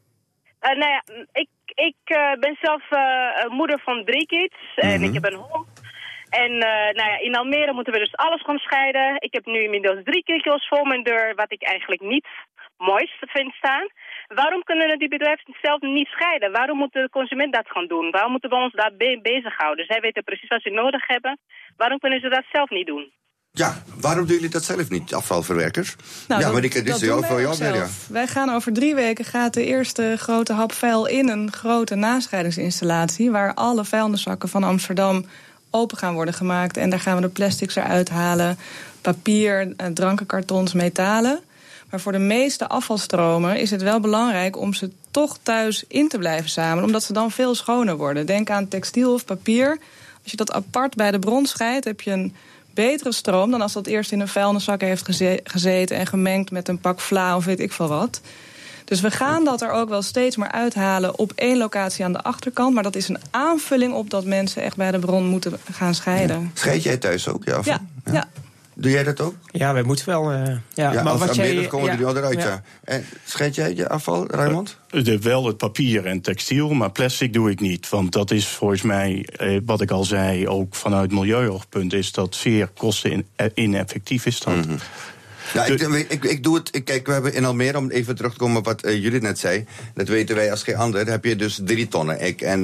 [SPEAKER 9] Ik ben zelf moeder van 3 kids en ik heb een hond. En in Almere moeten we dus alles gaan scheiden. Ik heb nu inmiddels 3 kikkels voor mijn deur, wat ik eigenlijk niet mooist vind staan. Waarom kunnen die bedrijven zelf niet scheiden? Waarom moet de consument dat gaan doen? Waarom moeten we ons daar bezighouden? Zij weten precies wat ze nodig hebben. Waarom kunnen ze dat zelf niet doen?
[SPEAKER 2] Ja, waarom doen jullie dat zelf niet, afvalverwerkers?
[SPEAKER 6] Nou,
[SPEAKER 2] ja,
[SPEAKER 6] dat,
[SPEAKER 2] maar dit is
[SPEAKER 6] voor
[SPEAKER 2] jou
[SPEAKER 6] zelf.
[SPEAKER 2] Ja.
[SPEAKER 6] Wij gaan over 3 weken gaat de eerste grote hap vuil in een grote nascheidingsinstallatie, waar alle vuilniszakken van Amsterdam open gaan worden gemaakt. En daar gaan we de plastics eruit halen, papier, drankenkartons, metalen. Maar voor de meeste afvalstromen is het wel belangrijk om ze toch thuis in te blijven zamelen, omdat ze dan veel schoner worden. Denk aan textiel of papier. Als je dat apart bij de bron scheidt, heb je een betere stroom dan als dat eerst in een vuilniszak heeft gezeten en gemengd met een pak vla of weet ik veel wat. Dus we gaan dat er ook wel steeds maar uithalen op 1 locatie aan de achterkant. Maar dat is een aanvulling op dat mensen echt bij de bron moeten gaan scheiden.
[SPEAKER 2] Ja. Scheid jij thuis ook? Ja. Doe jij dat ook?
[SPEAKER 5] Ja, wij moeten wel.
[SPEAKER 2] Maar als aanbieders komen die al eruit, ja. En scheid jij je afval, Raymond?
[SPEAKER 4] Wel het papier en textiel, maar plastic doe ik niet. Want dat is volgens mij, wat ik al zei, ook vanuit milieuoogpunt, is dat zeer kostenineffectief is dat.
[SPEAKER 2] Mm-hmm. Ja, ik doe het. Kijk, we hebben in Almere, om even terug te komen op wat jullie net zei, dat weten wij als geen ander, heb je dus 3 tonnen.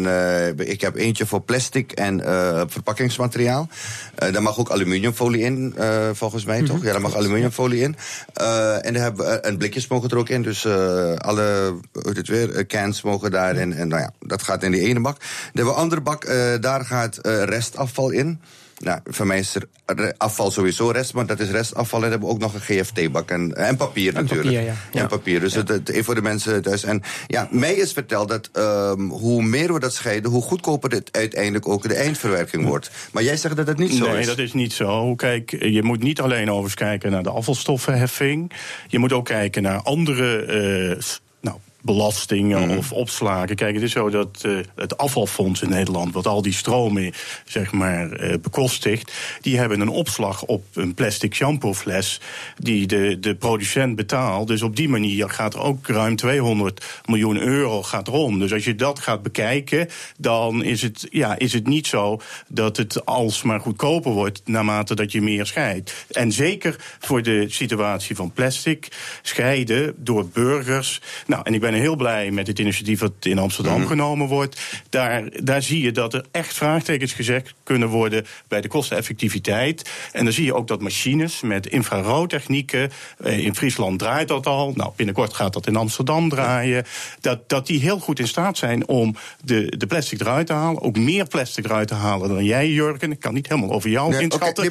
[SPEAKER 2] Ik heb eentje voor plastic en verpakkingsmateriaal. Daar mag ook aluminiumfolie in, volgens mij, toch? Ja, daar mag aluminiumfolie in. En daar hebben en blikjes mogen er ook in, dus alle cans mogen daarin. En nou ja, dat gaat in die ene bak. De andere bak, daar gaat restafval in. Nou, voor mij is er afval sowieso rest, maar dat is restafval. En dan hebben we ook nog een GFT-bak en papier natuurlijk.
[SPEAKER 5] Papier, ja.
[SPEAKER 2] En papier, dus even voor de mensen thuis. En ja, mij is verteld dat hoe meer we dat scheiden, hoe goedkoper het uiteindelijk ook de eindverwerking wordt. Maar jij zegt dat het niet zo is.
[SPEAKER 4] Nee, dat is niet zo. Kijk, je moet niet alleen overigens kijken naar de afvalstoffenheffing. Je moet ook kijken naar andere belastingen of opslagen. Kijk, het is zo dat het afvalfonds in Nederland, wat al die stromen zeg maar bekostigt, die hebben een opslag op een plastic shampoofles die de producent betaalt. Dus op die manier gaat er ook ruim 200 miljoen euro gaat erom. Dus als je dat gaat bekijken, dan is het niet zo dat het alsmaar goedkoper wordt naarmate dat je meer scheidt. En zeker voor de situatie van plastic, scheiden door burgers. Nou, en ik ben heel blij met het initiatief dat in Amsterdam genomen wordt. Daar zie je dat er echt vraagtekens gezet kunnen worden bij de kosteneffectiviteit. En dan zie je ook dat machines met infraroodtechnieken, in Friesland draait dat al, nou binnenkort gaat dat in Amsterdam draaien, dat die heel goed in staat zijn om de plastic eruit te halen, ook meer plastic eruit te halen dan jij, Jurgen. Ik kan niet helemaal over jou inschatten.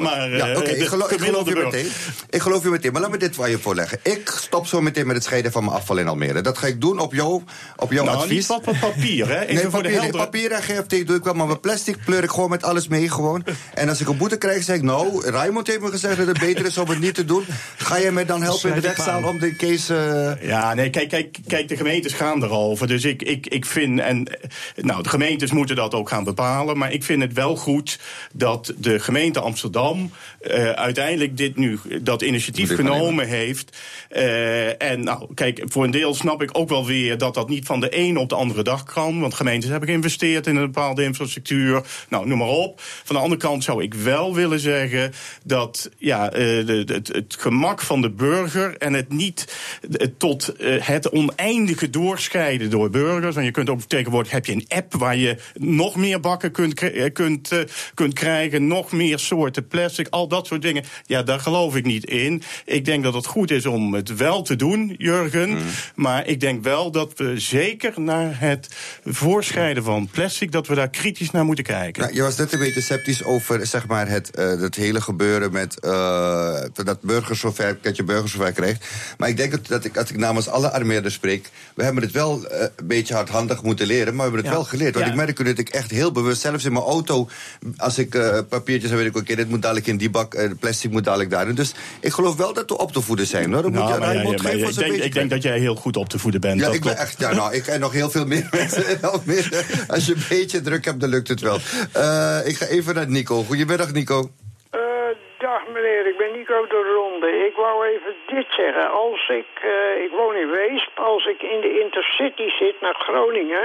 [SPEAKER 2] Ik geloof je meteen, maar laat me dit waar je voorleggen. Ik stop zo meteen met het scheiden van mijn afval in Almere. Dat ga ik doen op jouw advies.
[SPEAKER 4] Niet wat met papier, hè?
[SPEAKER 2] Papier en GFT doe ik wel, maar met plastic pleur ik gewoon met alles mee gewoon. En als ik een boete krijg, zeg ik, nou, Raymond heeft me gezegd dat het beter is om het niet te doen. Ga je mij dan helpen in de rechtszaal om de case...
[SPEAKER 4] Ja, nee, kijk, de gemeentes gaan erover. Dus ik vind, de gemeentes moeten dat ook gaan bepalen, maar ik vind het wel goed dat de gemeente Amsterdam uiteindelijk dat initiatief genomen heeft. En nou, kijk, voor een deel snap ik ook wel weer dat niet van de ene op de andere dag kan. Want gemeentes hebben geïnvesteerd in een bepaalde infrastructuur. Nou, noem maar op. Van de andere kant zou ik wel willen zeggen dat het gemak van de burger en het niet tot het oneindige doorscheiden door burgers. Want je kunt ook tegenwoordig heb je een app waar je nog meer bakken kunt krijgen, nog meer soorten plastic, al dat soort dingen. Ja, daar geloof ik niet in. Ik denk dat het goed is om het wel te doen, Jurgen. Maar ik denk wel dat we zeker naar het voorscheiden van plastic, dat we daar kritisch naar moeten kijken.
[SPEAKER 2] Nou, je was net een beetje sceptisch over zeg maar het hele gebeuren met dat je burgers zover krijgt. Maar ik denk dat ik namens alle Armeerders spreek. We hebben het wel een beetje hardhandig moeten leren, maar we hebben het wel geleerd. Want ik merk dat ik echt heel bewust, zelfs in mijn auto, als ik papiertjes heb, weet ik oké, dit moet dadelijk in die bak, plastic moet dadelijk daarin. Dus ik geloof wel dat we op te voeden zijn. Hoor.
[SPEAKER 4] Ik denk dat jij heel goed op te voeden bent.
[SPEAKER 2] Ja, ik ben echt, ik ken nog heel veel meer mensen. Als je een beetje druk hebt, dan lukt het wel. Ik ga even naar Nico. Goedemiddag, Nico.
[SPEAKER 10] Dag meneer, ik ben Nico de Ronde. Ik wou even dit zeggen. Als ik woon in Weesp, als ik in de Intercity zit naar Groningen,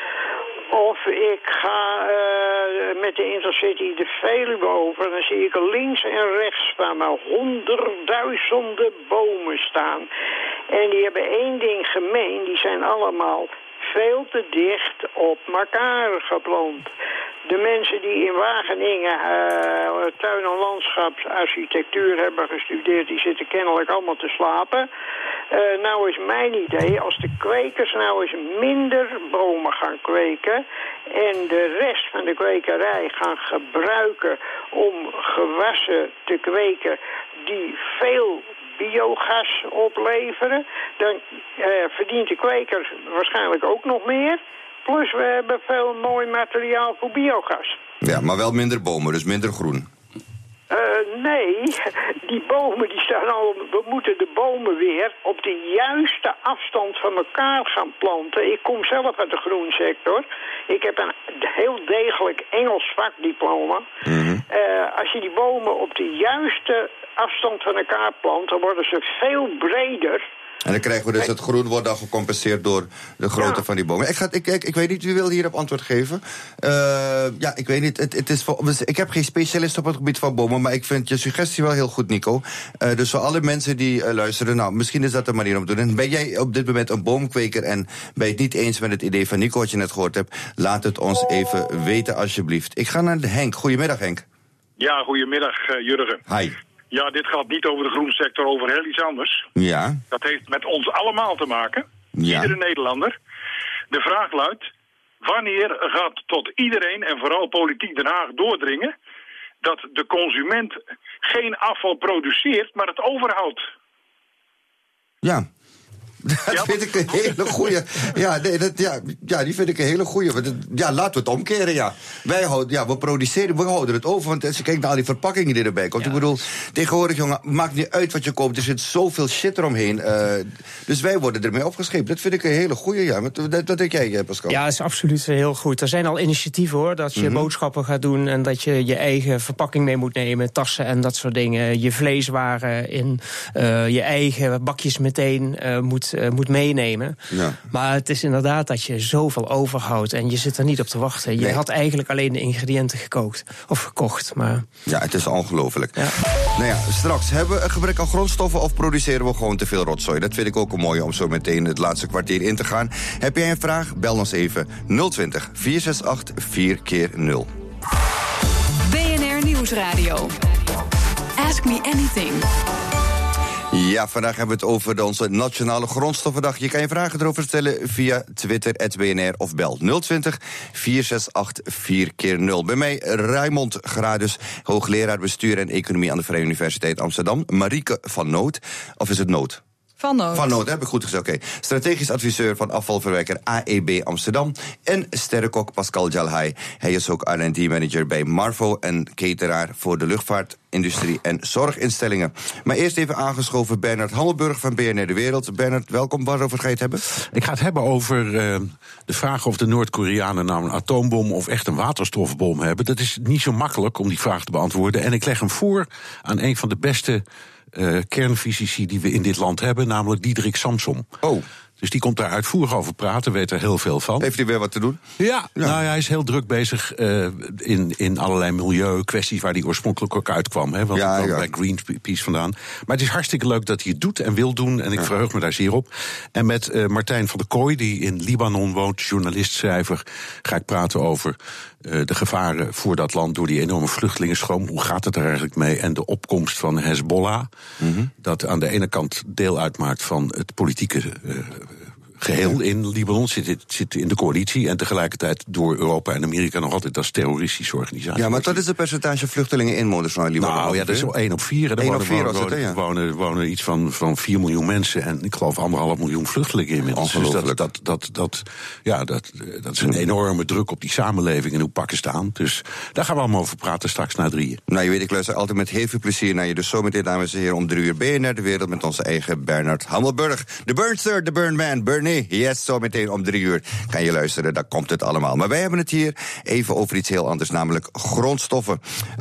[SPEAKER 10] of ik ga met de Intercity de Veluwe over, dan zie ik links en rechts van me honderdduizenden bomen staan. En die hebben één ding gemeen, die zijn allemaal veel te dicht op elkaar geplant. De mensen die in Wageningen tuin- en landschapsarchitectuur hebben gestudeerd, die zitten kennelijk allemaal te slapen. Nou is mijn idee, als de kwekers nou eens minder bomen gaan kweken en de rest van de kwekerij gaan gebruiken om gewassen te kweken die veel biogas opleveren, dan verdient de kweker waarschijnlijk ook nog meer. Plus we hebben veel mooi materiaal voor biogas.
[SPEAKER 2] Ja, maar wel minder bomen, dus minder groen.
[SPEAKER 10] Nee, die bomen die staan al. We moeten de bomen weer op de juiste afstand van elkaar gaan planten. Ik kom zelf uit de groensector. Ik heb een heel degelijk Engels vakdiploma. Als je die bomen op de juiste afstand van elkaar plant, dan worden ze veel breder.
[SPEAKER 2] En dan krijgen we dus het groen wordt dan gecompenseerd door de grootte van die bomen. Ik weet niet, wie wil hierop antwoord geven? Ik weet niet. Ik heb geen specialist op het gebied van bomen, maar ik vind je suggestie wel heel goed, Nico. Dus voor alle mensen die luisteren, nou, misschien is dat de manier om te doen. En ben jij op dit moment een boomkweker en ben je het niet eens met het idee van Nico wat je net gehoord hebt? Laat het ons even weten, alsjeblieft. Ik ga naar Henk. Goedemiddag, Henk.
[SPEAKER 11] Ja, goedemiddag, Jurgen.
[SPEAKER 2] Hi.
[SPEAKER 11] Ja, dit gaat niet over de groensector, over heel iets anders.
[SPEAKER 2] Ja.
[SPEAKER 11] Dat heeft met ons allemaal te maken.
[SPEAKER 2] Ja.
[SPEAKER 11] Iedere Nederlander. De vraag luidt, wanneer gaat tot iedereen, en vooral politiek Den Haag, doordringen dat de consument geen afval produceert, maar het overhoudt?
[SPEAKER 2] Ja. Dat vind ik een hele goeie. Die vind ik een hele goeie. Ja, laten we het omkeren, ja. We produceren, we houden het over. Want als je kijkt naar al die verpakkingen die erbij komt. Ja. Ik bedoel, tegenwoordig, jongen, maakt niet uit wat je koopt. Er zit zoveel shit eromheen. Dus wij worden ermee opgescheept. Dat vind ik een hele goeie, ja. Wat denk jij, Pascal?
[SPEAKER 5] Ja, dat is absoluut heel goed. Er zijn al initiatieven, hoor. Dat je boodschappen gaat doen en dat je je eigen verpakking mee moet nemen. Tassen en dat soort dingen. Je vleeswaren in je eigen bakjes meteen moet meenemen. Ja. Maar het is inderdaad dat je zoveel overhoudt en je zit er niet op te wachten. Je had eigenlijk alleen de ingrediënten gekocht. Maar... Ja,
[SPEAKER 2] het is ongelooflijk. Ja. Nou ja, straks hebben we een gebrek aan grondstoffen of produceren we gewoon te veel rotzooi? Dat vind ik ook een mooie om zo meteen het laatste kwartier in te gaan. Heb jij een vraag? Bel ons even 020 468 4x0.
[SPEAKER 1] BNR Nieuwsradio. Ask me anything.
[SPEAKER 2] Ja, vandaag hebben we het over onze Nationale Grondstoffendag. Je kan je vragen erover stellen via Twitter, @BNR of bel 020 468 4x0. Bij mij Raymond Gradus, hoogleraar bestuur en economie aan de Vrije Universiteit Amsterdam. Marieke van Noot, of is het Noot?
[SPEAKER 6] Van Noot.
[SPEAKER 2] Van Noot, heb ik goed gezegd, oké. Strategisch adviseur van afvalverwerker AEB Amsterdam. En sterrenkok Pascal Jalhai. Hij is ook R&D-manager bij Marvo en cateraar voor de luchtvaartindustrie en zorginstellingen. Maar eerst even aangeschoven Bernard Hammelburg van BNR De Wereld. Bernard, welkom. Waarover ga je het hebben?
[SPEAKER 12] Ik ga het hebben over de vraag of de Noord-Koreanen nou een atoombom of echt een waterstofbom hebben. Dat is niet zo makkelijk om die vraag te beantwoorden. En ik leg hem voor aan een van de beste kernfysici die we in dit land hebben, namelijk Diederik Samsom.
[SPEAKER 2] Oh.
[SPEAKER 12] Dus die komt daar uitvoerig over praten, weet er heel veel van.
[SPEAKER 2] Heeft hij weer wat te doen?
[SPEAKER 12] Ja. Nou ja, hij is heel druk bezig in allerlei milieukwesties waar hij oorspronkelijk ook uitkwam. Hè, want hij kwam bij Greenpeace vandaan. Maar het is hartstikke leuk dat hij het doet en wil doen. En ik verheug me daar zeer op. En met Martijn van der Kooi, die in Libanon woont, journalist, schrijver, ga ik praten over de gevaren voor dat land door die enorme vluchtelingenstroom. Hoe gaat het er eigenlijk mee? En de opkomst van Hezbollah. Dat aan de ene kant deel uitmaakt van het politieke geheel in Libanon, zit in de coalitie en tegelijkertijd door Europa en Amerika nog altijd als terroristische organisatie.
[SPEAKER 2] Ja, maar wat is het percentage vluchtelingen inwoners van Libanon?
[SPEAKER 12] Nou ja, dat is zo 1 op 4. Er wonen iets van 4 miljoen mensen en ik geloof 1,5 miljoen vluchtelingen inmiddels. Dus dat is een enorme druk op die samenleving en hoe pakken ze het aan. Dus daar gaan we allemaal over praten straks na 3:00.
[SPEAKER 2] Nou, je weet, ik luister altijd met heel veel plezier naar je. Dus zometeen, dames en heren, om 3:00 BNR De Wereld met onze eigen Bernard Hammelburg. De Burnster, de Burnman, Bernie. Yes, zometeen om 3:00 kan je luisteren, daar komt het allemaal. Maar wij hebben het hier even over iets heel anders, namelijk grondstoffen.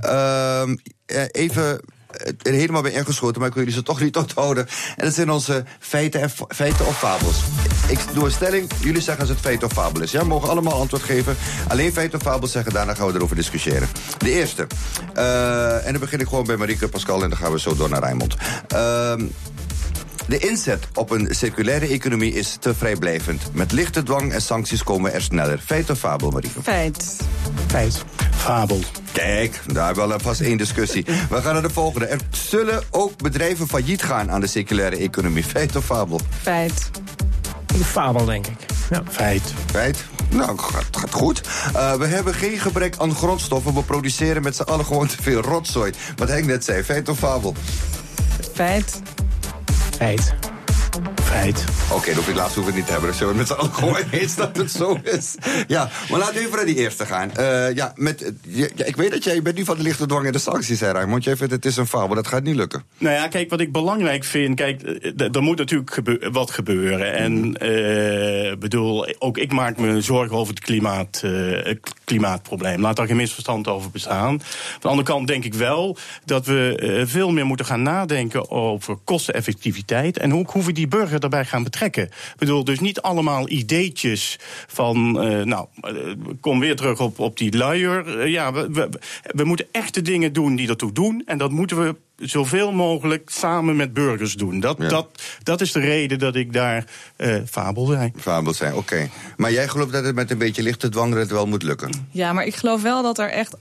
[SPEAKER 2] Even helemaal bij ingeschoten, maar ik wil jullie ze toch niet onthouden. En dat zijn onze feiten of fabels. Ik doe een stelling, jullie zeggen als het feit of fabel is. Ja, we mogen allemaal antwoord geven. Alleen feit of fabel zeggen, daarna gaan we erover discussiëren. De eerste. En dan begin ik gewoon bij Marieke, Pascal en dan gaan we zo door naar Raymond. De inzet op een circulaire economie is te vrijblijvend. Met lichte dwang en sancties komen er sneller. Feit of fabel, Marieke?
[SPEAKER 6] Feit.
[SPEAKER 4] Fabel.
[SPEAKER 2] Kijk, daar wel vast één discussie. We gaan naar de volgende. Er zullen ook bedrijven failliet gaan aan de circulaire economie. Feit of fabel?
[SPEAKER 6] Feit.
[SPEAKER 5] Fabel, denk ik. Ja.
[SPEAKER 2] Feit? Nou, gaat goed. We hebben geen gebrek aan grondstoffen. We produceren met z'n allen gewoon te veel rotzooi. Wat Henk net zei, feit of fabel?
[SPEAKER 6] Feit.
[SPEAKER 2] Oké, dat laatste hoeven we het niet te hebben. Dan zullen we met z'n allen gewoon eens dat het zo is. Ja, maar laten we even naar die eerste gaan. Ik weet dat jij bent nu van de lichte dwang en de sancties, hè, Raymond. Jij vindt het is een fabel, dat gaat niet lukken.
[SPEAKER 4] Nou ja, kijk, wat ik belangrijk vind... Kijk, er moet natuurlijk wat gebeuren. En ook ik maak me zorgen over het klimaatprobleem. Laat daar geen misverstand over bestaan. Van de andere kant denk ik wel dat we veel meer moeten gaan nadenken over kosteneffectiviteit en hoe we die burger daarbij gaan betrekken. Ik bedoel, dus niet allemaal ideetjes van, kom weer terug op die luier. We moeten echte dingen doen die ertoe doen. En dat moeten we zoveel mogelijk samen met burgers doen. Dat is de reden dat ik daar fabel zijn.
[SPEAKER 2] Fabel zijn, oké. Maar jij gelooft dat het met een beetje lichte dwang het wel moet lukken?
[SPEAKER 6] Ja, maar ik geloof wel dat er echt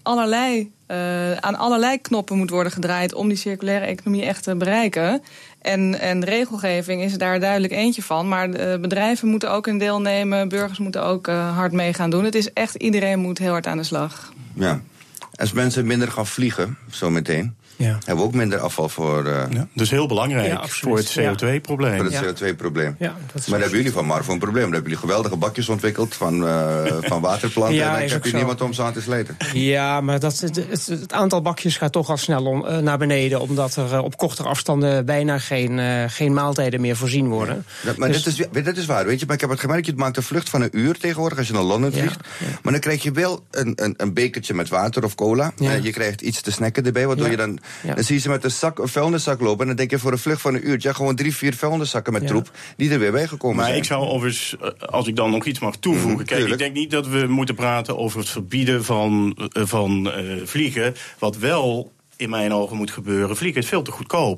[SPEAKER 6] aan allerlei knoppen moet worden gedraaid om die circulaire economie echt te bereiken. En regelgeving is daar duidelijk eentje van. Maar bedrijven moeten ook een deel nemen. Burgers moeten ook hard mee gaan doen. Het is echt, iedereen moet heel hard aan de slag.
[SPEAKER 2] Ja. Als mensen minder gaan vliegen, zometeen, hebben we ook minder afval voor...
[SPEAKER 4] Dat is heel belangrijk voor het CO2-probleem.
[SPEAKER 2] Voor het CO2-probleem. Ja, maar daar hebben jullie van Marvo een probleem. Daar hebben jullie geweldige bakjes ontwikkeld van waterplanten. En dan heb je niemand om ze aan te sleten.
[SPEAKER 5] Ja, maar het aantal bakjes gaat toch al snel naar beneden. Omdat er op kortere afstanden bijna geen maaltijden meer voorzien worden.
[SPEAKER 2] Ja, maar dit is waar, weet je. Maar ik heb het gemerkt, je maakt een vlucht van 1 uur tegenwoordig als je naar Londen vliegt. Ja. Maar dan krijg je wel een bekertje met water of cola. Ja. Je krijgt iets te snacken erbij, waardoor je dan zie je ze met een vuilniszak lopen. En dan denk je voor een vlucht van 1 uur, gewoon 3-4 vuilniszakken met troep die er weer bijgekomen zijn.
[SPEAKER 4] Maar ik zou overigens, als ik dan nog iets mag toevoegen, kijk, ik denk niet dat we moeten praten over het verbieden van vliegen, wat wel in mijn ogen moet gebeuren. Vliegen is veel te goedkoop.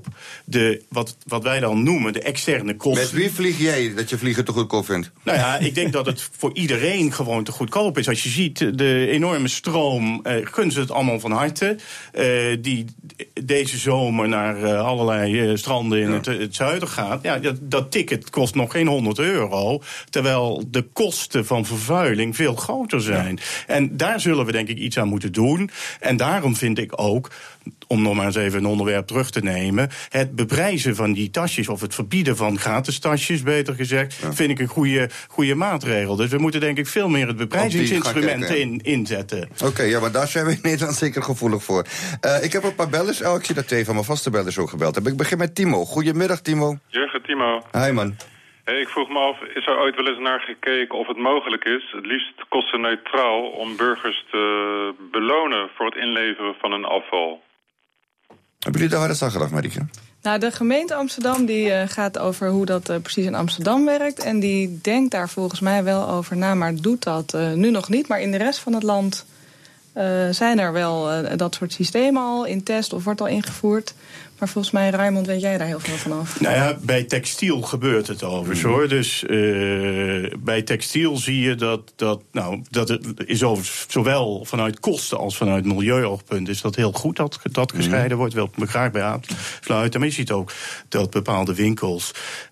[SPEAKER 4] Wat wij dan noemen de externe kosten.
[SPEAKER 2] Met wie vlieg jij dat je vliegen te goedkoop vindt?
[SPEAKER 4] Nou ja, ik denk dat het voor iedereen gewoon te goedkoop is. Als je ziet de enorme stroom, gunnen ze het allemaal van harte. Die deze zomer naar allerlei stranden in het zuiden gaat. Ja, dat ticket kost nog geen €100. Terwijl de kosten van vervuiling veel groter zijn. Ja. En daar zullen we denk ik iets aan moeten doen. En daarom vind ik ook, om nog maar eens even een onderwerp terug te nemen, het beprijzen van die tasjes, of het verbieden van gratis tasjes, beter gezegd, vind ik een goede maatregel. Dus we moeten denk ik veel meer het beprijzingsinstrument inzetten.
[SPEAKER 2] Oké, maar daar zijn we in Nederland zeker gevoelig voor. Ik heb een paar bellers. Ik zie dat 2 van mijn vaste bellers ook gebeld hebben. Ik begin met Timo. Goedemiddag, Timo.
[SPEAKER 13] Jurgen, Timo.
[SPEAKER 2] Hi, man.
[SPEAKER 13] Ik vroeg me af, is er ooit wel eens naar gekeken of het mogelijk is, het liefst kostenneutraal, om burgers te belonen voor het inleveren van hun afval?
[SPEAKER 2] Hebben jullie daar wel eens aan gedacht, Marieke?
[SPEAKER 6] Nou, de gemeente Amsterdam die gaat over hoe dat precies in Amsterdam werkt. En die denkt daar volgens mij wel over na, maar doet dat nu nog niet. Maar in de rest van het land zijn er wel dat soort systemen al in test of wordt al ingevoerd. Maar volgens mij, Raymond, weet jij daar heel veel van af.
[SPEAKER 4] Nou ja, bij textiel gebeurt het overigens, hoor. Dus bij textiel zie je dat het is zowel vanuit kosten als vanuit milieuoogpunt is dat heel goed dat gescheiden wordt. Wil me graag bij aansluiten. Maar je ziet ook dat bepaalde winkels,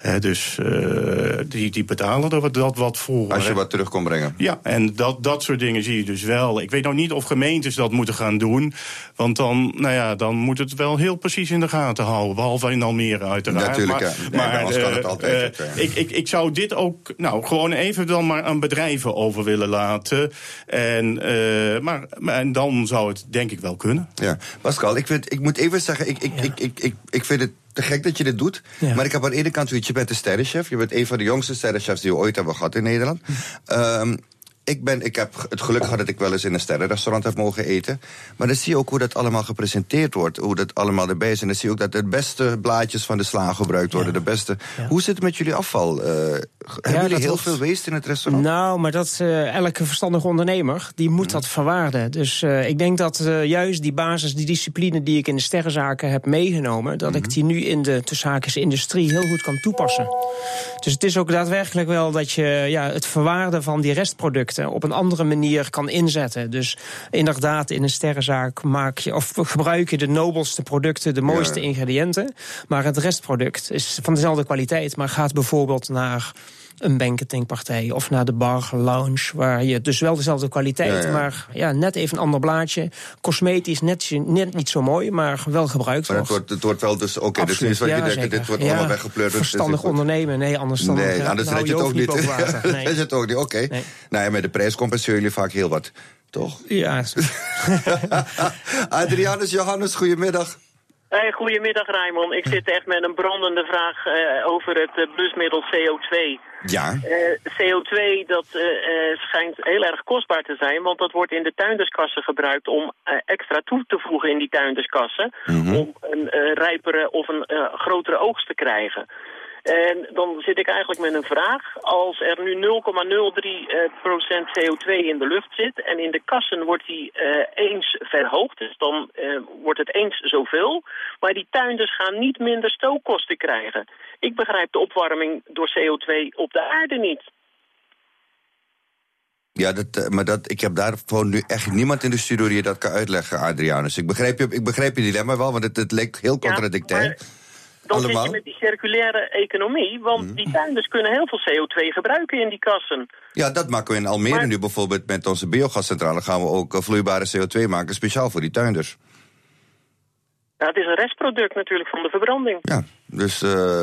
[SPEAKER 4] die betalen er wat voor.
[SPEAKER 2] Als je wat terug kon brengen.
[SPEAKER 4] Ja, en dat soort dingen zie je dus wel. Ik weet nog niet of gemeentes dat moeten gaan doen. Want dan moet het wel heel precies in de gaten houden. Behalve in Almere uiteraard.
[SPEAKER 2] Natuurlijk, maar anders kan het altijd.
[SPEAKER 4] Ik zou dit ook gewoon even dan maar aan bedrijven over willen laten. En dan zou het denk ik wel kunnen.
[SPEAKER 2] Ja, Pascal, ik moet even zeggen, ik vind het te gek dat je dit doet. Ja. Maar ik heb aan de ene kant zoiets, je bent een sterrenchef. Je bent een van de jongste sterrenchefs die we ooit hebben gehad in Nederland. ik heb het geluk gehad dat ik wel eens in een sterrenrestaurant heb mogen eten. Maar dan zie je ook hoe dat allemaal gepresenteerd wordt. Hoe dat allemaal erbij is. En dan zie je ook dat de beste blaadjes van de sla gebruikt worden. De beste. Ja. Hoe zit het met jullie afval? Hebben jullie heel veel waste in het restaurant?
[SPEAKER 5] Nou, maar dat elke verstandige ondernemer, die moet dat verwaarden. Dus ik denk dat juist die basis, die discipline die ik in de sterrenzaken heb meegenomen, dat ik die nu in de tussenhaakjes industrie heel goed kan toepassen. Dus het is ook daadwerkelijk wel dat je het verwaarden van die restproducten op een andere manier kan inzetten. Dus inderdaad, in een sterrenzaak gebruik je de nobelste producten, de mooiste ingrediënten. Maar het restproduct is van dezelfde kwaliteit, maar gaat bijvoorbeeld naar een banketingpartij of naar de bar, lounge, waar je dus wel dezelfde kwaliteit, maar net even een ander blaadje. Cosmetisch net niet zo mooi, maar wel gebruikt wordt.
[SPEAKER 2] Maar het wordt wel dus oké. Dus is wat je denkt, dit wordt allemaal weggepleurd.
[SPEAKER 5] Verstandig ondernemen, nee, anders dan
[SPEAKER 2] anders red je het ook niet.
[SPEAKER 5] Nee.
[SPEAKER 2] Is het ook niet, oké. Nee. Nou ja, met de prijs compenseren jullie vaak heel wat, toch?
[SPEAKER 5] Ja.
[SPEAKER 2] Adrianus Johannes, goedemiddag.
[SPEAKER 14] Hey, goedemiddag Raymond. Ik zit echt met een brandende vraag over het blusmiddel CO2.
[SPEAKER 2] Ja.
[SPEAKER 14] CO2 dat schijnt heel erg kostbaar te zijn, want dat wordt in de tuinderskassen gebruikt om extra toe te voegen in die tuinderskassen, om een rijpere of een grotere oogst te krijgen. En dan zit ik eigenlijk met een vraag. Als er nu 0,03% CO2 in de lucht zit en in de kassen wordt die eens verhoogd, dus dan wordt het eens zoveel, maar die tuinders gaan niet minder stookkosten krijgen. Ik begrijp de opwarming door CO2 op de aarde niet.
[SPEAKER 2] Ja, ik heb daar gewoon nu echt niemand in de studio die je dat kan uitleggen, Adrianus. Ik begrijp je dilemma wel, want het leek heel contradictair.
[SPEAKER 14] Dan zit je met die circulaire economie, want die tuinders kunnen heel veel CO2 gebruiken in die kassen.
[SPEAKER 2] Ja, dat maken we in Almere nu bijvoorbeeld met onze biogascentrale. Gaan we ook vloeibare CO2 maken, speciaal voor die tuinders.
[SPEAKER 14] Ja, het is een restproduct natuurlijk van de verbranding.
[SPEAKER 2] Ja, dus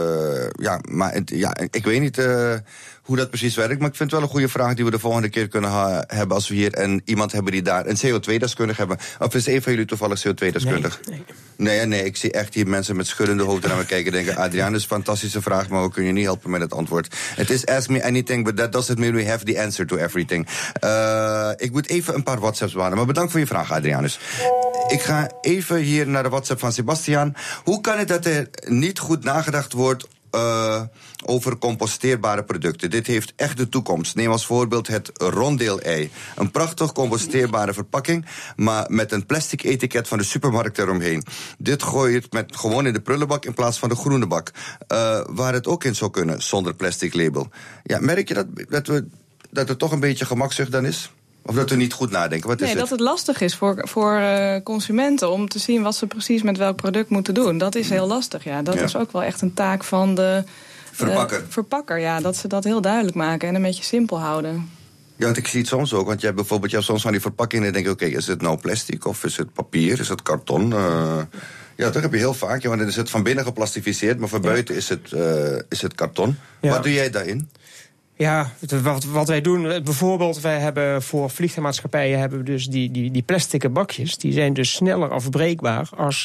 [SPEAKER 2] ik weet niet hoe dat precies werkt. Maar ik vind het wel een goede vraag die we de volgende keer kunnen hebben als we hier iemand hebben die daar een CO2-deskundige hebben. Of is een van jullie toevallig CO2-deskundig? Nee, ik zie echt hier mensen met schuddende hoofden naar me kijken en denken, Adriaan, dat is een fantastische vraag, maar we kunnen je niet helpen met het antwoord. Het is ask me anything, but that doesn't mean we have the answer to everything. Ik moet even een paar WhatsApps behandelen, maar bedankt voor je vraag, Adrianus. Ik ga even hier naar de WhatsApp van Sebastian. Hoe kan het dat er niet goed nagedacht wordt over composteerbare producten? Dit heeft echt de toekomst. Neem als voorbeeld het ronddeel-ei. Een prachtig composteerbare verpakking, maar met een plastic etiket van de supermarkt eromheen. Dit gooi je het gewoon in de prullenbak in plaats van de groene bak. Waar het ook in zou kunnen, zonder plastic label. Ja, merk je dat er toch een beetje gemakzucht dan is? Of dat we niet goed nadenken? Wat is
[SPEAKER 6] dat het lastig is voor consumenten om te zien wat ze precies met welk product moeten doen. Dat is heel lastig, ja. Dat is ook wel echt een taak van de verpakker. Ja, dat ze dat heel duidelijk maken en een beetje simpel houden.
[SPEAKER 2] Ja, want ik zie het soms ook. Want je hebt soms van die verpakkingen en dan denk je, oké, is het nou plastic of is het papier, is het karton? Ja, dat heb je heel vaak. Want dan is het van binnen geplastificeerd, maar van buiten is het karton. Ja. Wat doe jij daarin?
[SPEAKER 5] Ja, wat wij doen, bijvoorbeeld, wij hebben voor vliegtuigmaatschappijen hebben we dus die plastic bakjes. Die zijn dus sneller afbreekbaar als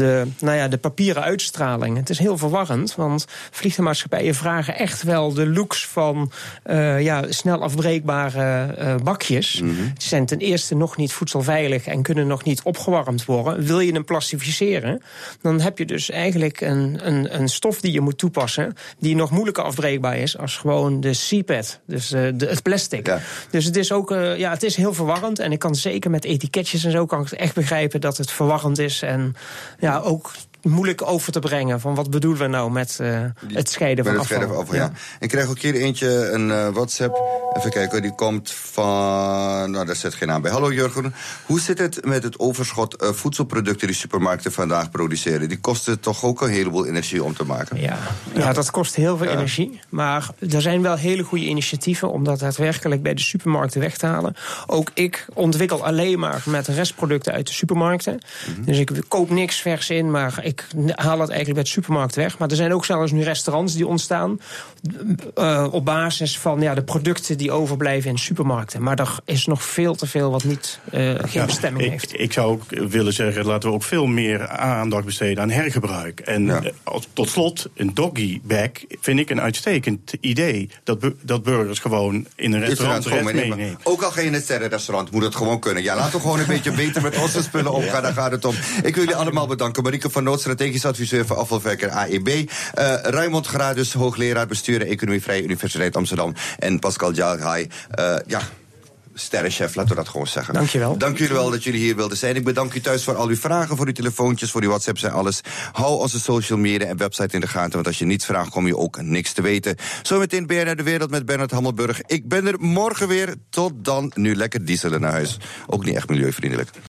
[SPEAKER 5] de papieren uitstraling. Het is heel verwarrend, want vliegtuigmaatschappijen vragen echt wel de looks van snel afbreekbare bakjes. Die zijn ten eerste nog niet voedselveilig en kunnen nog niet opgewarmd worden. Wil je hem plastificeren, dan heb je dus eigenlijk een stof die je moet toepassen die nog moeilijker afbreekbaar is als gewoon de CPAT, dus het plastic. Ja. Dus het is ook het is heel verwarrend. En ik kan zeker met etiketjes en zo kan ik echt begrijpen dat het verwarrend is. En ook moeilijk over te brengen van wat bedoelen we nou met het scheiden van afval.
[SPEAKER 2] Ja. Ik krijg ook hier eentje, een WhatsApp. Even kijken, die komt van... daar zit geen naam bij. Hallo Jurgen. Hoe zit het met het overschot voedselproducten die supermarkten vandaag produceren? Die kosten toch ook een heleboel energie om te maken?
[SPEAKER 5] Ja, dat kost heel veel energie. Maar er zijn wel hele goede initiatieven om dat daadwerkelijk bij de supermarkten weg te halen. Ook ik ontwikkel alleen maar met restproducten uit de supermarkten. Dus ik koop niks vers in, maar ik haal het eigenlijk bij de supermarkt weg. Maar er zijn ook zelfs nu restaurants die ontstaan op basis van de producten die overblijven in supermarkten. Maar er is nog veel te veel wat niet geen bestemming heeft.
[SPEAKER 4] Ik zou ook willen zeggen, laten we ook veel meer aandacht besteden aan hergebruik. En tot slot, een doggy bag vind ik een uitstekend idee. Dat burgers gewoon in een restaurant meenemen.
[SPEAKER 2] Ook al ga je in het sterrenrestaurant, moet het gewoon kunnen. Ja, laten we gewoon een beetje beter met onze spullen omgaan. Daar gaat het om. Ik wil jullie allemaal bedanken. Marieke van Noot, strategisch adviseur voor afvalverwerker AEB. Raymond Gradus, hoogleraar bestuur en economie, Vrije Universiteit Amsterdam. En Pascal Jalghai, sterrenchef, laten we dat gewoon zeggen.
[SPEAKER 5] Dankjewel.
[SPEAKER 2] Dank jullie wel dat jullie hier wilden zijn. Ik bedank u thuis voor al uw vragen, voor uw telefoontjes, voor uw WhatsApps en alles. Hou onze social media en website in de gaten, want als je niets vraagt, kom je ook niks te weten. Zometeen BNR De Wereld met Bernard Hammelburg. Ik ben er morgen weer. Tot dan. Nu lekker dieselen naar huis. Ook niet echt milieuvriendelijk.